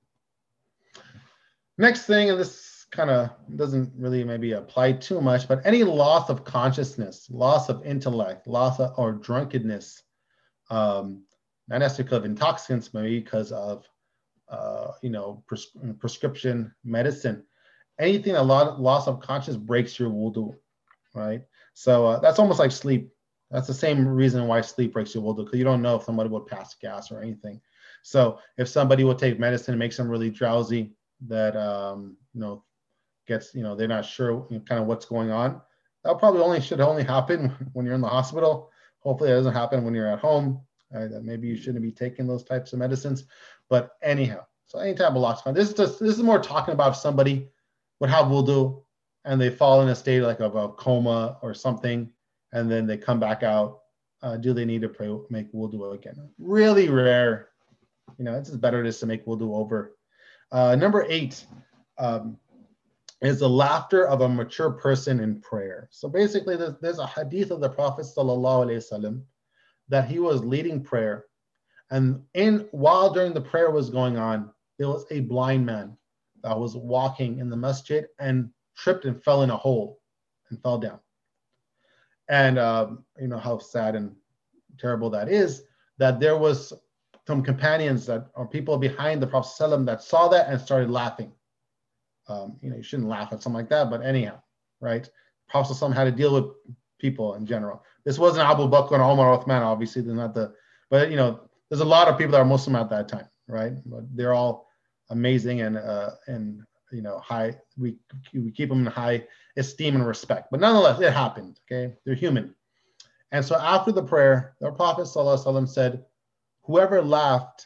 [SPEAKER 2] Next thing, and this kind of doesn't really maybe apply too much, but any loss of consciousness, loss of intellect, loss of, or drunkenness, um, not necessarily because of intoxicants, maybe because of, uh, you know, pres prescription medicine. Anything a lot of loss of consciousness breaks your wudu, right? So uh, that's almost like sleep. That's the same reason why sleep breaks your wudu, because you don't know if somebody would pass gas or anything. So if somebody will take medicine and makes them really drowsy, that um, you know gets you know they're not sure kind of what's going on, that probably only should only happen when you're in the hospital. Hopefully it doesn't happen when you're at home. Uh, that maybe you shouldn't be taking those types of medicines. But anyhow, so any type of loss. This is just this is more talking about if somebody would have wudu and they fall in a state like of a coma or something, and then they come back out. Uh, do they need to pray, make wudu again? Really rare. You know, it's just better just to make wudu over. Uh, number eight um, is the laughter of a mature person in prayer. So basically, there's, there's a hadith of the Prophet sallallahu alaihi wasallam that he was leading prayer, and in while during the prayer was going on, there was a blind man that was walking in the masjid and tripped and fell in a hole and fell down. And um, you know how sad and terrible that is. That there was some companions that or people behind the Prophet ﷺ that saw that and started laughing. Um, you know, you shouldn't laugh at something like that, but anyhow, right? Prophet ﷺ had to deal with people in general. This wasn't Abu Bakr and Omar Uthman, obviously, they're not the, but you know, there's a lot of people that are Muslim at that time, right? But they're all amazing and uh, and you know high. We we keep them in high esteem and respect. But nonetheless, it happened. Okay, they're human. And so after the prayer, the Prophet ﷺ said, whoever laughed,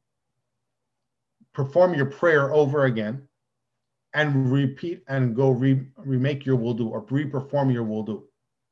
[SPEAKER 2] perform your prayer over again and repeat and go re, remake your wudu or re-perform your wudu.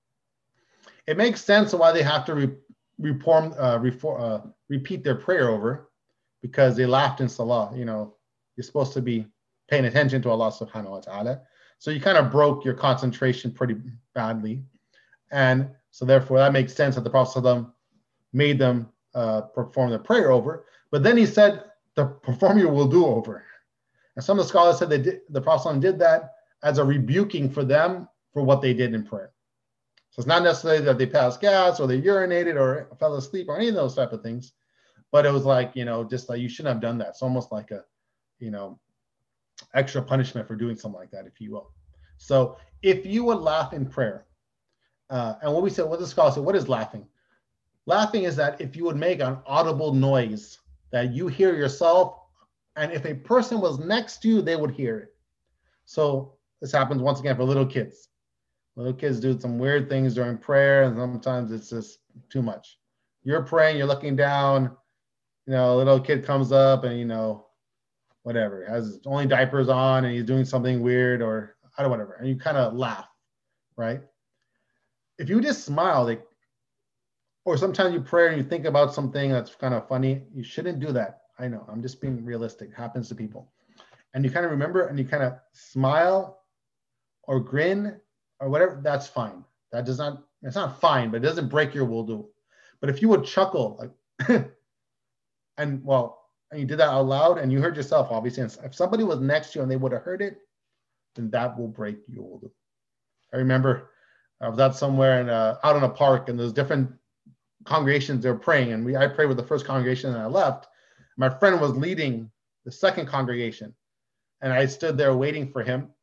[SPEAKER 2] It makes sense why they have to re, reform, uh, reform, uh, repeat their prayer over, because they laughed in salah. You know, you're supposed to be paying attention to Allah subhanahu wa ta'ala. So you kind of broke your concentration pretty badly. And so therefore that makes sense that the Prophet ﷺ made them uh, perform the prayer over. But then he said to perform your wudu over. And some of the scholars said they did, the Prophet ﷺ did that as a rebuking for them for what they did in prayer. So it's not necessarily that they passed gas or they urinated or fell asleep or any of those type of things, but it was like, you know, just like you shouldn't have done that. It's almost like a, you know, extra punishment for doing something like that, if you will. So if you would laugh in prayer, uh, and what we said, what the scholar said, what is laughing? Laughing is that if you would make an audible noise that you hear yourself, and if a person was next to you, they would hear it. So this happens once again for little kids. Little kids do some weird things during prayer, and sometimes it's just too much. You're praying, you're looking down, you know, a little kid comes up and, you know, whatever, has only diapers on and he's doing something weird or I don't know, whatever, and you kind of laugh, right? If you just smile, like, or sometimes you pray and you think about something that's kind of funny, you shouldn't do that. I know, I'm just being realistic. It happens to people. And you kind of remember and you kind of smile or grin or whatever, that's fine. That does not, it's not fine, but it doesn't break your wudu. But if you would chuckle, like, and well, and you did that out loud and you heard yourself, obviously, and if somebody was next to you and they would have heard it, then that will break your wudu. I remember I was out somewhere and uh, out in a park and there's different congregations they're praying. And we, I prayed with the first congregation and I left. My friend was leading the second congregation and I stood there waiting for him.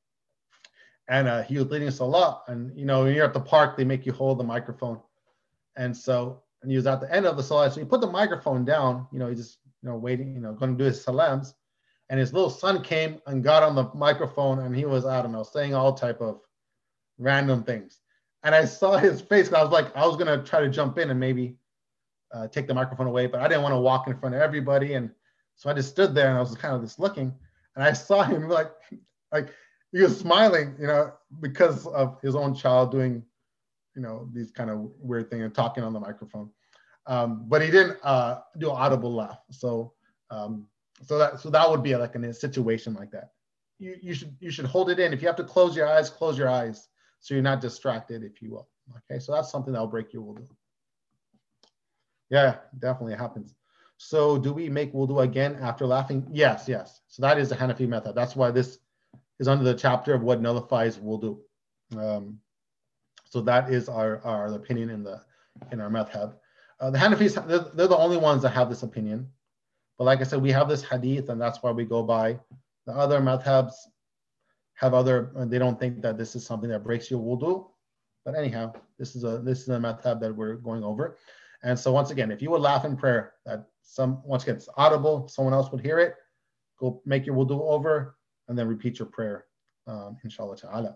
[SPEAKER 2] And uh, he was leading salah. And, you know, when you're at the park, they make you hold the microphone. And so, and he was at the end of the salah. So he put the microphone down, you know, he's just, you know, waiting, you know, going to do his salams. And his little son came and got on the microphone and he was, I don't know, saying all type of random things. And I saw his face and I was like, I was going to try to jump in and maybe uh, take the microphone away, but I didn't want to walk in front of everybody. And so I just stood there and I was kind of just looking and I saw him like, like he was smiling, you know, because of his own child doing, you know, these kind of weird things and talking on the microphone. Um, but he didn't uh, do an audible laugh. So, um, so that, so that would be like in a situation like that. You, you should, you should hold it in. If you have to close your eyes, close your eyes. So you're not distracted, if you will. Okay, so that's something that will break your wudu. Yeah, definitely happens. So do we make wudu again after laughing? Yes, yes. So that is the Hanafi method. That's why this is under the chapter of what nullifies wudu. Um, so that is our, our opinion in the in our madhab. Uh, the Hanafis, they're, they're the only ones that have this opinion. But like I said, we have this hadith, and that's why we go by. The other madhabs have other, they don't think that this is something that breaks your wudu. But anyhow, this is a this is a madhab that we're going over. And so once again, if you would laugh in prayer, that some once again it's audible, someone else would hear it, go make your wudu over, and then repeat your prayer, um, inshallah ta'ala.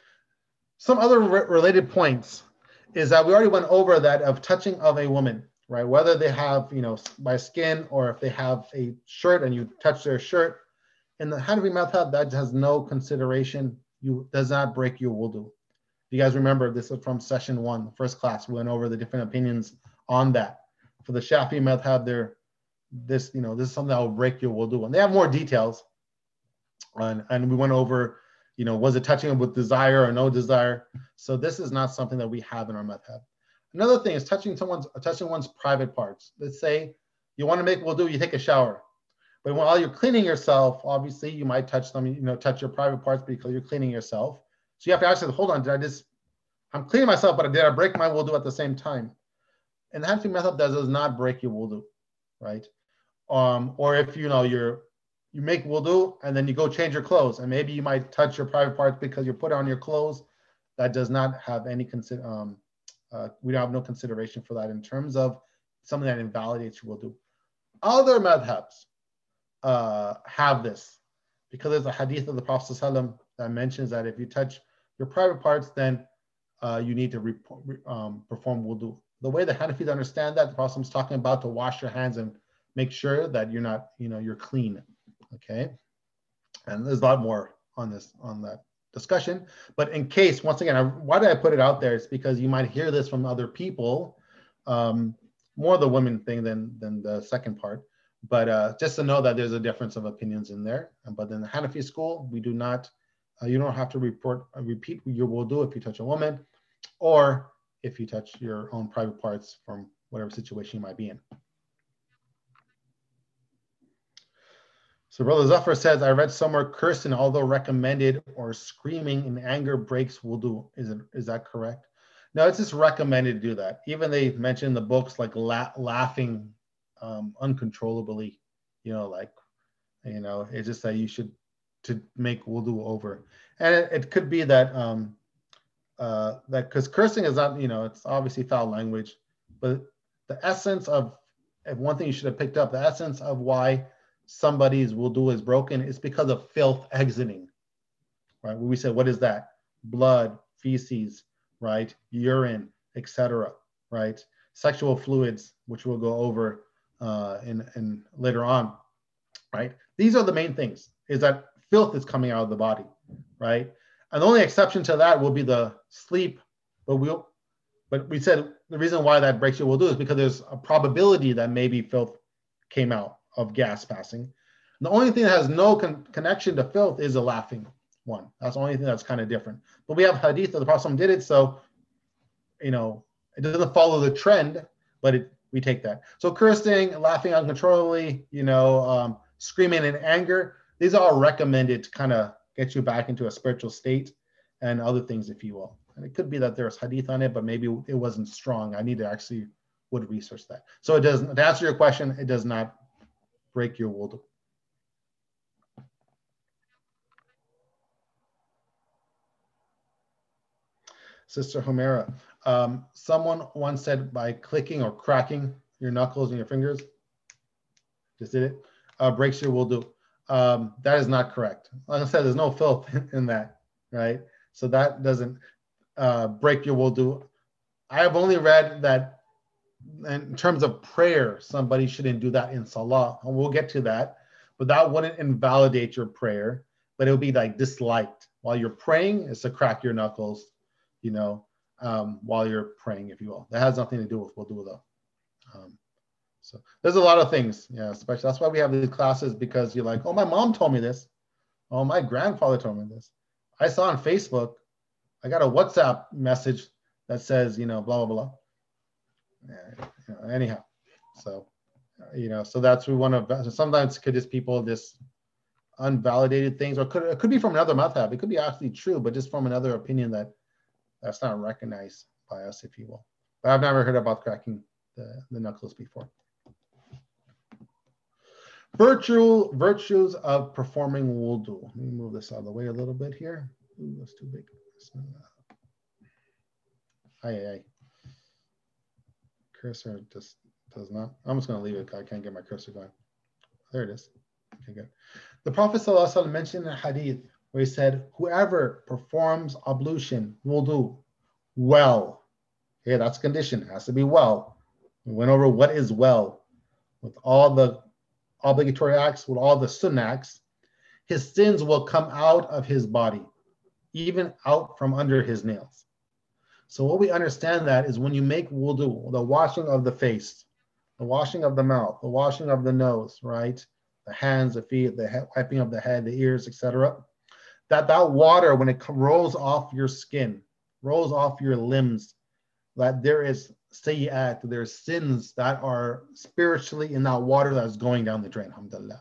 [SPEAKER 2] Some other re- related points is that we already went over that of touching of a woman, right? Whether they have, you know, by skin, or if they have a shirt and you touch their shirt. In the Hanafi madhab, that has no consideration. You does not break your wudu. You guys remember this is from session one, first class. We went over the different opinions on that. For the Shafi madhab, there, this, you know, this is something that will break your wudu, and they have more details. And, and we went over, you know, was it touching with desire or no desire? So this is not something that we have in our madhab. Another thing is touching someone's touching one's private parts. Let's say you want to make wudu, you take a shower, but while you're cleaning yourself, obviously you might touch them, you know, touch your private parts because you're cleaning yourself. So you have to ask yourself, hold on, did I just, I'm cleaning myself, but did I break my wudu at the same time? And the Hanafi method does, does not break your wudu, right? Um, or if you know you're you make wudu and then you go change your clothes, and maybe you might touch your private parts because you put on your clothes, that does not have any consider. Um, uh, we don't have no consideration for that in terms of something that invalidates your wudu. Other madhabs uh, have this because there's a hadith of the Prophet ﷺ that mentions that if you touch your private parts, then uh, you need to re- um, perform wudu. The way the Hanafis understand that, the Prophet is talking about to wash your hands and make sure that you're not, you know, you're clean. Okay, and there's a lot more on this on that discussion. But in case, once again, I, why did I put it out there? It's because you might hear this from other people, um, more the women thing than than the second part. But uh, just to know that there's a difference of opinions in there. But in the Hanafi school, we do not. Uh, you don't have to report uh, repeat your wudu if you touch a woman, or if you touch your own private parts from whatever situation you might be in. So Brother Zafar says, I read somewhere cursing, although recommended, or screaming in anger breaks wudu. Is it is that correct? No, it's just recommended to do that. Even they mention in the books like la- laughing um, uncontrollably, you know, like, you know, it's just that you should to make wudu over. And it, it could be that um, uh, that because cursing is not, you know, it's obviously foul language, but the essence of, and one thing you should have picked up, the essence of why somebody's wudu is broken is because of filth exiting, right? When we said, what is that? Blood, feces, right? Urine, et cetera, right? Sexual fluids, which we'll go over uh, in, in later on, right? These are the main things, is that filth is coming out of the body, right? And the only exception to that will be the sleep, but we'll, but we said the reason why that breaks your wudu is because there's a probability that maybe filth came out of gas passing. And the only thing that has no con- connection to filth is a laughing one. That's the only thing that's kind of different. But we have hadith that the Prophet did it, so, you know, it doesn't follow the trend, but it, we take that. So cursing, laughing uncontrollably, you know, um, screaming in anger, these are all recommended to kind of get you back into a spiritual state and other things, if you will. And it could be that there's hadith on it, but maybe it wasn't strong. I need to actually would research that. So it doesn't, to answer your question, it does not break your wudu. Sister Homera, um, someone once said by clicking or cracking your knuckles and your fingers, just did it, uh, breaks your wudu. Um, that is not correct. Like I said, there's no filth in that, right? So that doesn't uh, break your wudu. I have only read that in terms of prayer, somebody shouldn't do that in salah. And we'll get to that, but that wouldn't invalidate your prayer, but it would be like disliked. While you're praying, is to crack your knuckles, you know, um, while you're praying, if you will. That has nothing to do with wudu though. Um, so there's a lot of things, yeah, especially that's why we have these classes, because you're like, oh, my mom told me this. Oh, my grandfather told me this. I saw on Facebook, I got a WhatsApp message that says, you know, blah, blah, blah. Yeah, you know, anyhow. So, you know, so that's one of, sometimes could just people just unvalidated things, or could it could be from another madhab. It could be actually true, but just from another opinion that that's not recognized by us, if you will. But I've never heard about cracking the, the knuckles before. Virtue, virtues of performing wudu. Let me move this out of the way a little bit here. Ooh, that's too big. Aye, aye, aye. Cursor just does not. I'm just going to leave it. I can't get my cursor going. There it is. Okay, good. The Prophet ﷺ mentioned in a hadith where he said, whoever performs ablution, wudu, well. Okay, that's condition. It has to be well. We went over what is well with all the obligatory acts, with all the sunnah acts. His sins will come out of his body, even out from under his nails. So what we understand that is when you make wudu, the washing of the face, the washing of the mouth, the washing of the nose, right? The hands, the feet, the head, wiping of the head, the ears, et cetera. That that water, when it rolls off your skin, rolls off your limbs, that there is sayyat, there's sins that are spiritually in that water that's going down the drain, alhamdulillah.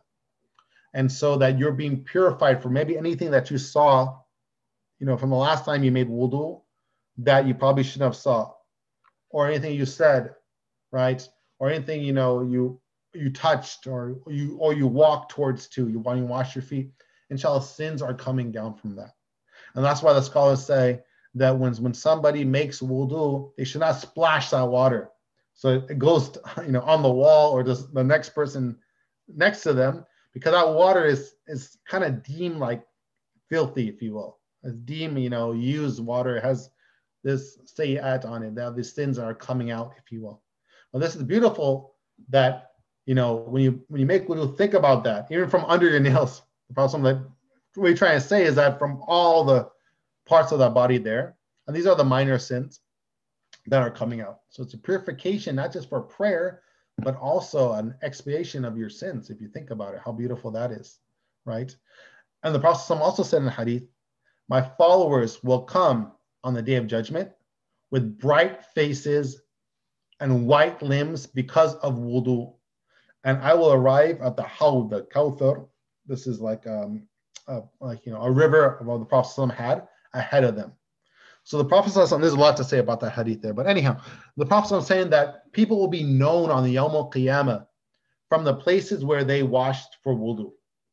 [SPEAKER 2] And so that you're being purified for maybe anything that you saw, you know, from the last time you made wudu, that you probably shouldn't have saw, or anything you said, right? Or anything, you know, you you touched, or you or you walked towards to, you want to wash your feet. Inshallah, sins are coming down from that. And that's why the scholars say that when, when somebody makes wudu, they should not splash that water. So it goes, to, you know, on the wall or just the next person next to them, because that water is is kind of deemed like filthy, if you will. It's deemed, you know, used water. It has this sayyat on it, that these sins are coming out, if you will. Well, this is beautiful that, you know, when you when you make wudu, think about that, even from under your nails. The problem that what we're trying to say is that from all the parts of that body there, and these are the minor sins that are coming out. So it's a purification, not just for prayer, but also an expiation of your sins, if you think about it, how beautiful that is, right? And the Prophet also said in the hadith, my followers will come on the day of judgment with bright faces and white limbs because of wudu. And I will arrive at the Hawd, the Kawthar. This is like, um, uh, like you know, a river of what the Prophet had ahead of them. So the Prophet, there's a lot to say about that hadith there. But anyhow, the Prophet is saying that people will be known on the Yawm al-Qiyamah from the places where they washed for wudu.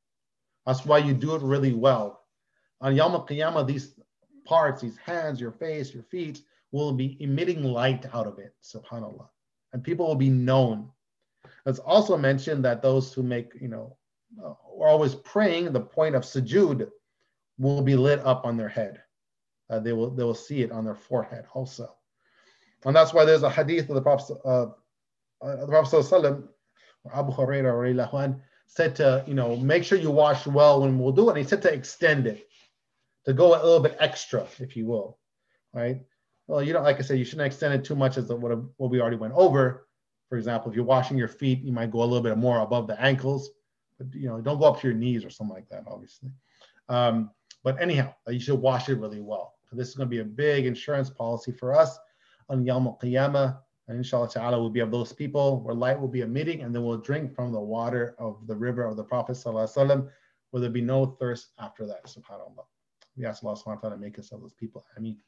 [SPEAKER 2] That's why you do it really well. On Yawm al-Qiyamah, these parts, these hands, your face, your feet, will be emitting light out of it, subhanAllah. And people will be known. It's also mentioned that those who make, you know, uh, are always praying, the point of sujood will be lit up on their head. Uh, they will they will see it on their forehead also. And that's why there's a hadith of the Prophet, uh, uh, the Prophet ﷺ, Abu Hurairah said to, you know, make sure you wash well when wudu, and he said to extend it, to go a little bit extra, if you will, right? Well, you know, like I said, you shouldn't extend it too much as the, what, what we already went over. For example, if you're washing your feet, you might go a little bit more above the ankles, but you know, don't go up to your knees or something like that, obviously. Um, but anyhow, you should wash it really well. So this is going to be a big insurance policy for us on Yawm al-Qiyamah. And inshallah ta'ala, we'll be of those people where light will be emitting, and then we'll drink from the water of the river of the Prophet sallallahu alaihi wasallam, where there'll be no thirst after that, subhanAllah. We ask Allah subhanahu wa ta'ala to make us of those people. I mean,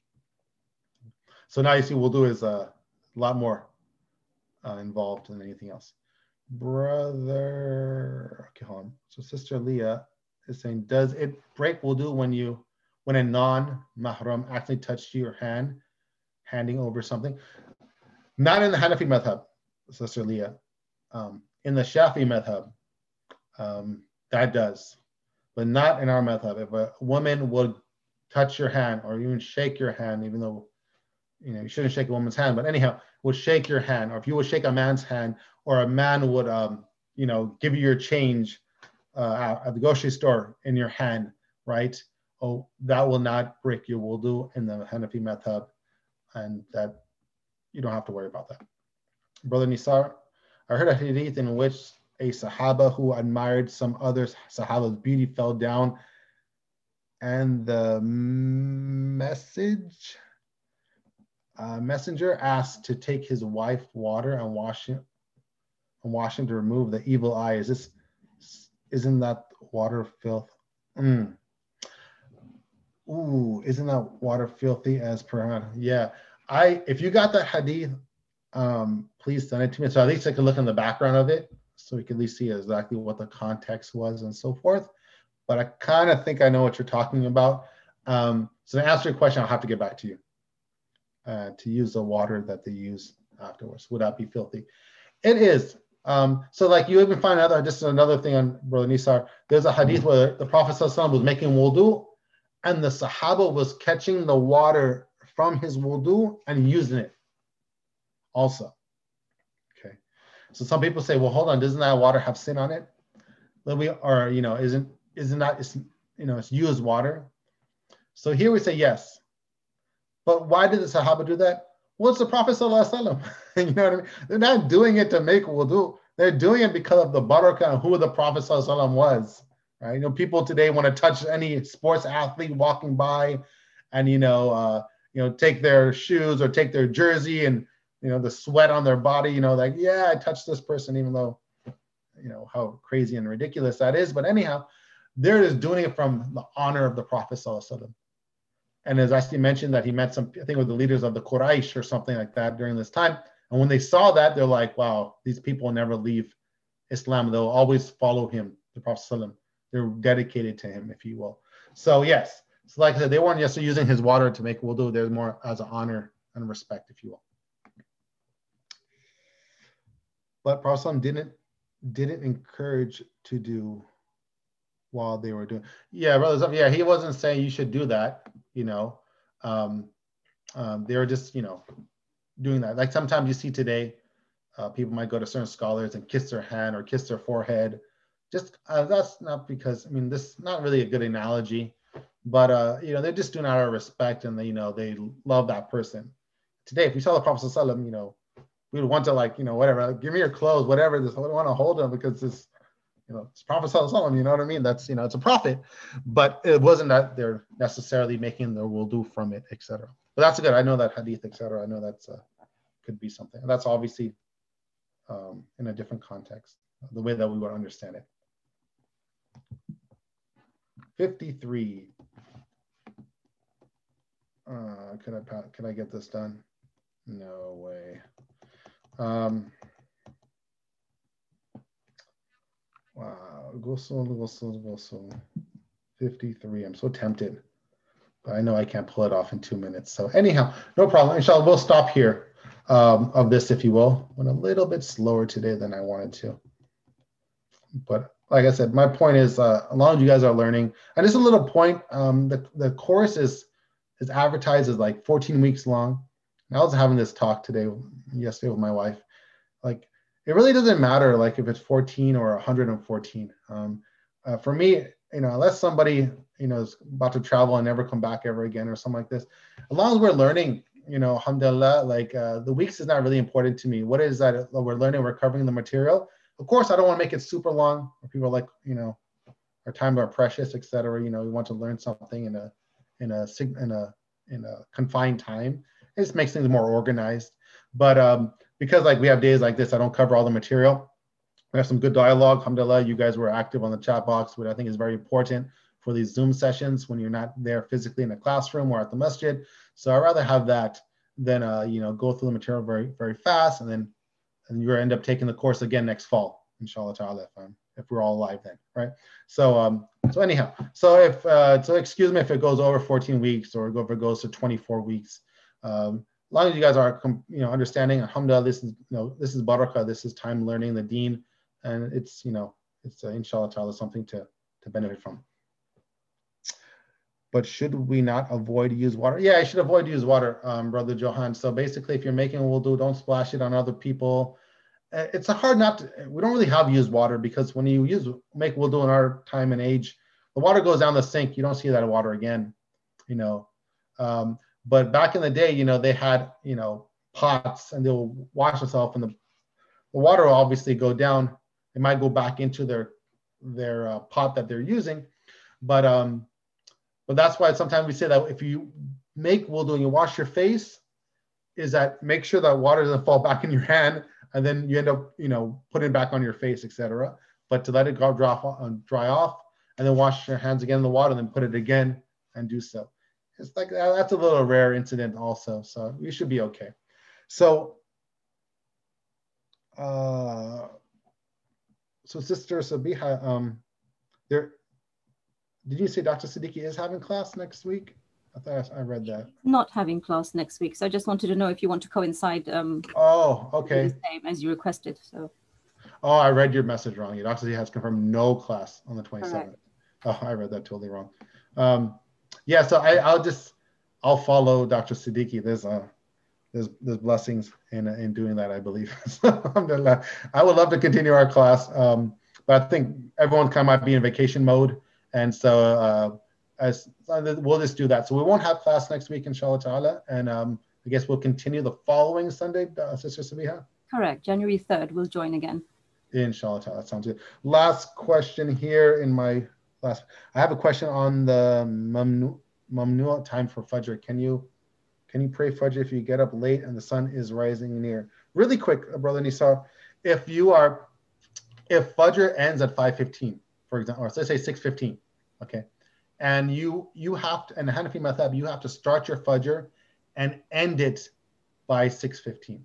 [SPEAKER 2] so now you see, wudu is uh, a lot more uh, involved than anything else. Brother, okay, hold on. So Sister Leah is saying, does it break wudu when you, when a non-mahram actually touched your hand, handing over something? Not in the Hanafi madhab, Sister Leah. Um, in the Shafi madhab, um, that does, but not in our madhab. If a woman would touch your hand or even shake your hand, even though, you know, you shouldn't shake a woman's hand, but anyhow, would shake your hand, or if you would shake a man's hand, or a man would, um, you know, give you your change uh, at the grocery store in your hand, right? Oh, that will not break your wudu in the Hanafi madhab, and that you don't have to worry about that. Brother Nisar, I heard a hadith in which a Sahaba who admired some other Sahaba's beauty fell down, and the message uh, messenger asked to take his wife water and wash him, I'm washing to remove the evil eye. Is this, isn't that water filth? Mm. Ooh, isn't that water filthy as per? Yeah, I, if you got that hadith, um, please send it to me. So at least I can look in the background of it, so we can at least see exactly what the context was and so forth. But I kind of think I know what you're talking about. Um, so to answer your question, I'll have to get back to you. Uh, to use the water that they use afterwards, would that be filthy? It is. Um, so like you even find out, just another thing on Brother Nisar, there's a hadith where the Prophet ﷺ was making wudu and the Sahaba was catching the water from his wudu and using it also. Okay. So some people say, well, hold on, doesn't that water have sin on it? We, or, you know, isn't, isn't that, it's, you know, it's used water. So here we say yes. But why did the Sahaba do that? Well, it's the Prophet ﷺ. You know what I mean? They're not doing it to make wudu. They're doing it because of the barakah and who the Prophet ﷺ was. Right? You know, people today want to touch any sports athlete walking by, and you know, uh, you know, take their shoes or take their jersey, and you know, the sweat on their body. You know, like, yeah, I touched this person, even though, you know, how crazy and ridiculous that is. But anyhow, they're just doing it from the honor of the Prophet ﷺ. And as I mentioned, that he met some, I think it was the leaders of the Quraysh or something like that during this time. And when they saw that, they're like, wow, these people never leave Islam. They'll always follow him, the Prophet ﷺ. They're dedicated to him, if you will. So yes, so like I said, they weren't just using his water to make wudu. There's more as an honor and respect, if you will. But Prophet ﷺ didn't, didn't encourage to do while they were doing. Yeah, brothers, yeah, he wasn't saying you should do that. You know, um, um, they were just, you know, doing that. Like sometimes you see today, uh, people might go to certain scholars and kiss their hand or kiss their forehead. Just uh, that's not because, I mean, this is not really a good analogy, but uh, you know, they're just doing it out of respect, and they, you know, they love that person. Today, if we saw the Prophet ﷺ, you know, we would want to, like, you know, whatever, like, give me your clothes, whatever. This, I want to hold them because this. You know, it's Prophet ﷺ, you know what I mean? That's, you know, it's a prophet, but it wasn't that they're necessarily making their wudu from it, et cetera. But that's good. I know that hadith, et cetera. I know that's uh, could be something. And that's obviously um, in a different context, the way that we would understand it. fifty-three. Uh, can I can I get this done? No way. Um, Wow, ghusl, ghusl, ghusl. fifty-three. I'm so tempted, but I know I can't pull it off in two minutes. So anyhow, no problem. Inshallah, we'll stop here um, of this, if you will. Went a little bit slower today than I wanted to. But like I said, my point is, uh, as long as you guys are learning, and just a little point, um, the, the course is, is advertised as like fourteen weeks long. And I was having this talk today, yesterday with my wife. Like, it really doesn't matter, like, if it's fourteen or one hundred fourteen. Um, uh, for me, you know, unless somebody, you know, is about to travel and never come back ever again or something like this, as long as we're learning, you know, alhamdulillah, like uh, the weeks is not really important to me. What is that we're learning, we're covering the material. Of course, I don't want to make it super long, where people are like, you know, our time are precious, et cetera. You know, we want to learn something in a, in a, in a, in a confined time. It just makes things more organized. But um, because like we have days like this, I don't cover all the material. We have some good dialogue. Alhamdulillah, you guys were active on the chat box, which I think is very important for these Zoom sessions when you're not there physically in a classroom or at the masjid. So I'd rather have that than uh, you know, go through the material very, very fast, and then and you're gonna end up taking the course again next fall, inshallah ta'ala, if, um, if we're all alive then, right? So um, so anyhow, so if uh, so excuse me if it goes over fourteen weeks or if it goes to twenty-four weeks. Um, As long as you guys are, you know, understanding, alhamdulillah, this is, you know, this is barakah, this is time learning the deen, and it's, you know, it's uh, inshallah ta'ala something to, to benefit from. But should we not avoid use water? Yeah, I should avoid use water, um, Brother Johan. So basically, if you're making wudu, don't splash it on other people. Uh, it's a hard not to, we don't really have used water, because when you use make wudu in our time and age, the water goes down the sink. You don't see that water again, you know. Um, But back in the day, you know, they had, you know, pots, and they'll wash themselves, and the, the water will obviously go down. It might go back into their their uh, pot that they're using. But um, but that's why sometimes we say that if you make wudu and you wash your face, is that make sure that water doesn't fall back in your hand and then you end up, you know, putting it back on your face, et cetera. But to let it go dry off, dry off, and then wash your hands again in the water, and then put it again and do so. It's like that's a little rare incident also, so we should be okay. So, uh, so Sister Sabiha, um, there. Did you say Doctor Siddiqui is having class next week? I thought I read that.
[SPEAKER 1] Not having class next week, so I just wanted to know if you want to coincide. Um,
[SPEAKER 2] oh, okay.
[SPEAKER 1] The same as you requested. So.
[SPEAKER 2] Oh, I read your message wrong. Your Doctor Siddiqui has confirmed no class on the twenty-seventh. Oh, I read that totally wrong. Um, yeah, so I, I'll just I'll follow Doctor Siddiqui. There's a there's there's blessings in in doing that, I believe. So, alhamdulillah. I would love to continue our class, um, but I think everyone kind of might be in vacation mode. And so uh, as we'll just do that. So we won't have class next week, inshallah ta'ala. And um, I guess we'll continue the following Sunday, uh, Sister Sabiha? Correct.
[SPEAKER 1] January third, we'll join again.
[SPEAKER 2] Inshallah ta'ala. That sounds good. Last question here in my last, I have a question on the mamnu, mamnu time for Fajr. Can you, can you pray Fajr if you get up late and the sun is rising near? Really quick, Brother Nisar, if you are, if Fajr ends at five fifteen, for example, or let's say six fifteen, okay? And you you have to, in the Hanafi Madhab, you have to start your Fajr and end it by six fifteen.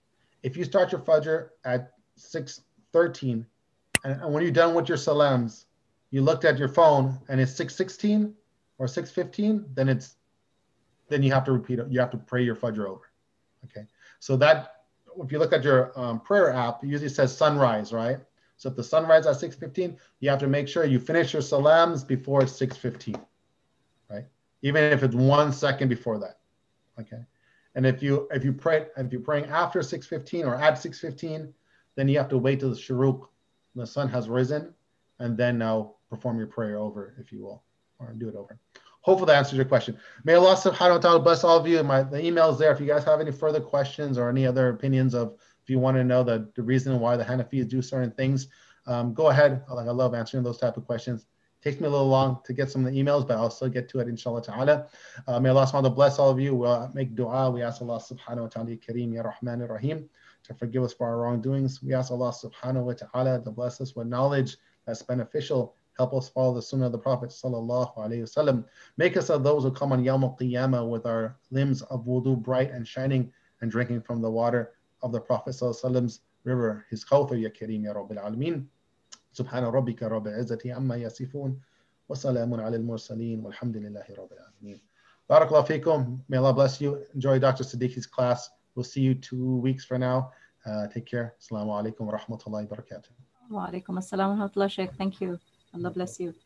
[SPEAKER 2] If you start your Fajr at six thirteen, and, and when you're done with your salams, you looked at your phone and it's six sixteen or six fifteen, then it's, then you have to repeat it, you have to pray your Fajr over, okay? So that, if you look at your um, prayer app, it usually says sunrise, right? So if the sun rises at six fifteen, you have to make sure you finish your salams before it's six fifteen, right? Even if it's one second before that, okay? And if you if you pray if you're praying after six fifteen or at six fifteen, then you have to wait till the shuruq, the sun has risen, and then now perform your prayer over, if you will, or do it over. Hopefully that answers your question. May Allah subhanahu wa ta'ala bless all of you. My the email's there if you guys have any further questions or any other opinions of, if you want to know the, the reason why the Hanafis do certain things, um, go ahead. Like, I love answering those type of questions. Takes me a little long to get some of the emails, but I'll still get to it, inshallah ta'ala. Uh, may Allah subhanahu wa ta'ala bless all of you. We'll make dua. We ask Allah subhanahu wa ta'ala, Kareem, Ya Rahman, Ya Rahim, to forgive us for our wrongdoings. We ask Allah subhanahu wa ta'ala to bless us with knowledge that's beneficial. Help us follow the sunnah of the Prophet sallallahu alaihi wasallam. Make us of those who come on Yawm al-Qiyamah with our limbs of wudu bright and shining and drinking from the water of the Prophet sallallahu alaihi wasallam's river, his khawthar, Ya Kareem, Ya Rabbil Alameen. Subhana rabbika rabbil izzati amma yasifun wa salamun ala al-mursaleen walhamdulillahi rabbil alameen. Barakallahu feekum. May Allah bless you. Enjoy Doctor Siddiqui's class. We'll see you two weeks from now. Uh, take care. Assalamu alaikum wa rahmatullahi wa barakatuh.
[SPEAKER 1] Wa alaikum assalam wa rahmatullahi. Thank you. Allah bless you.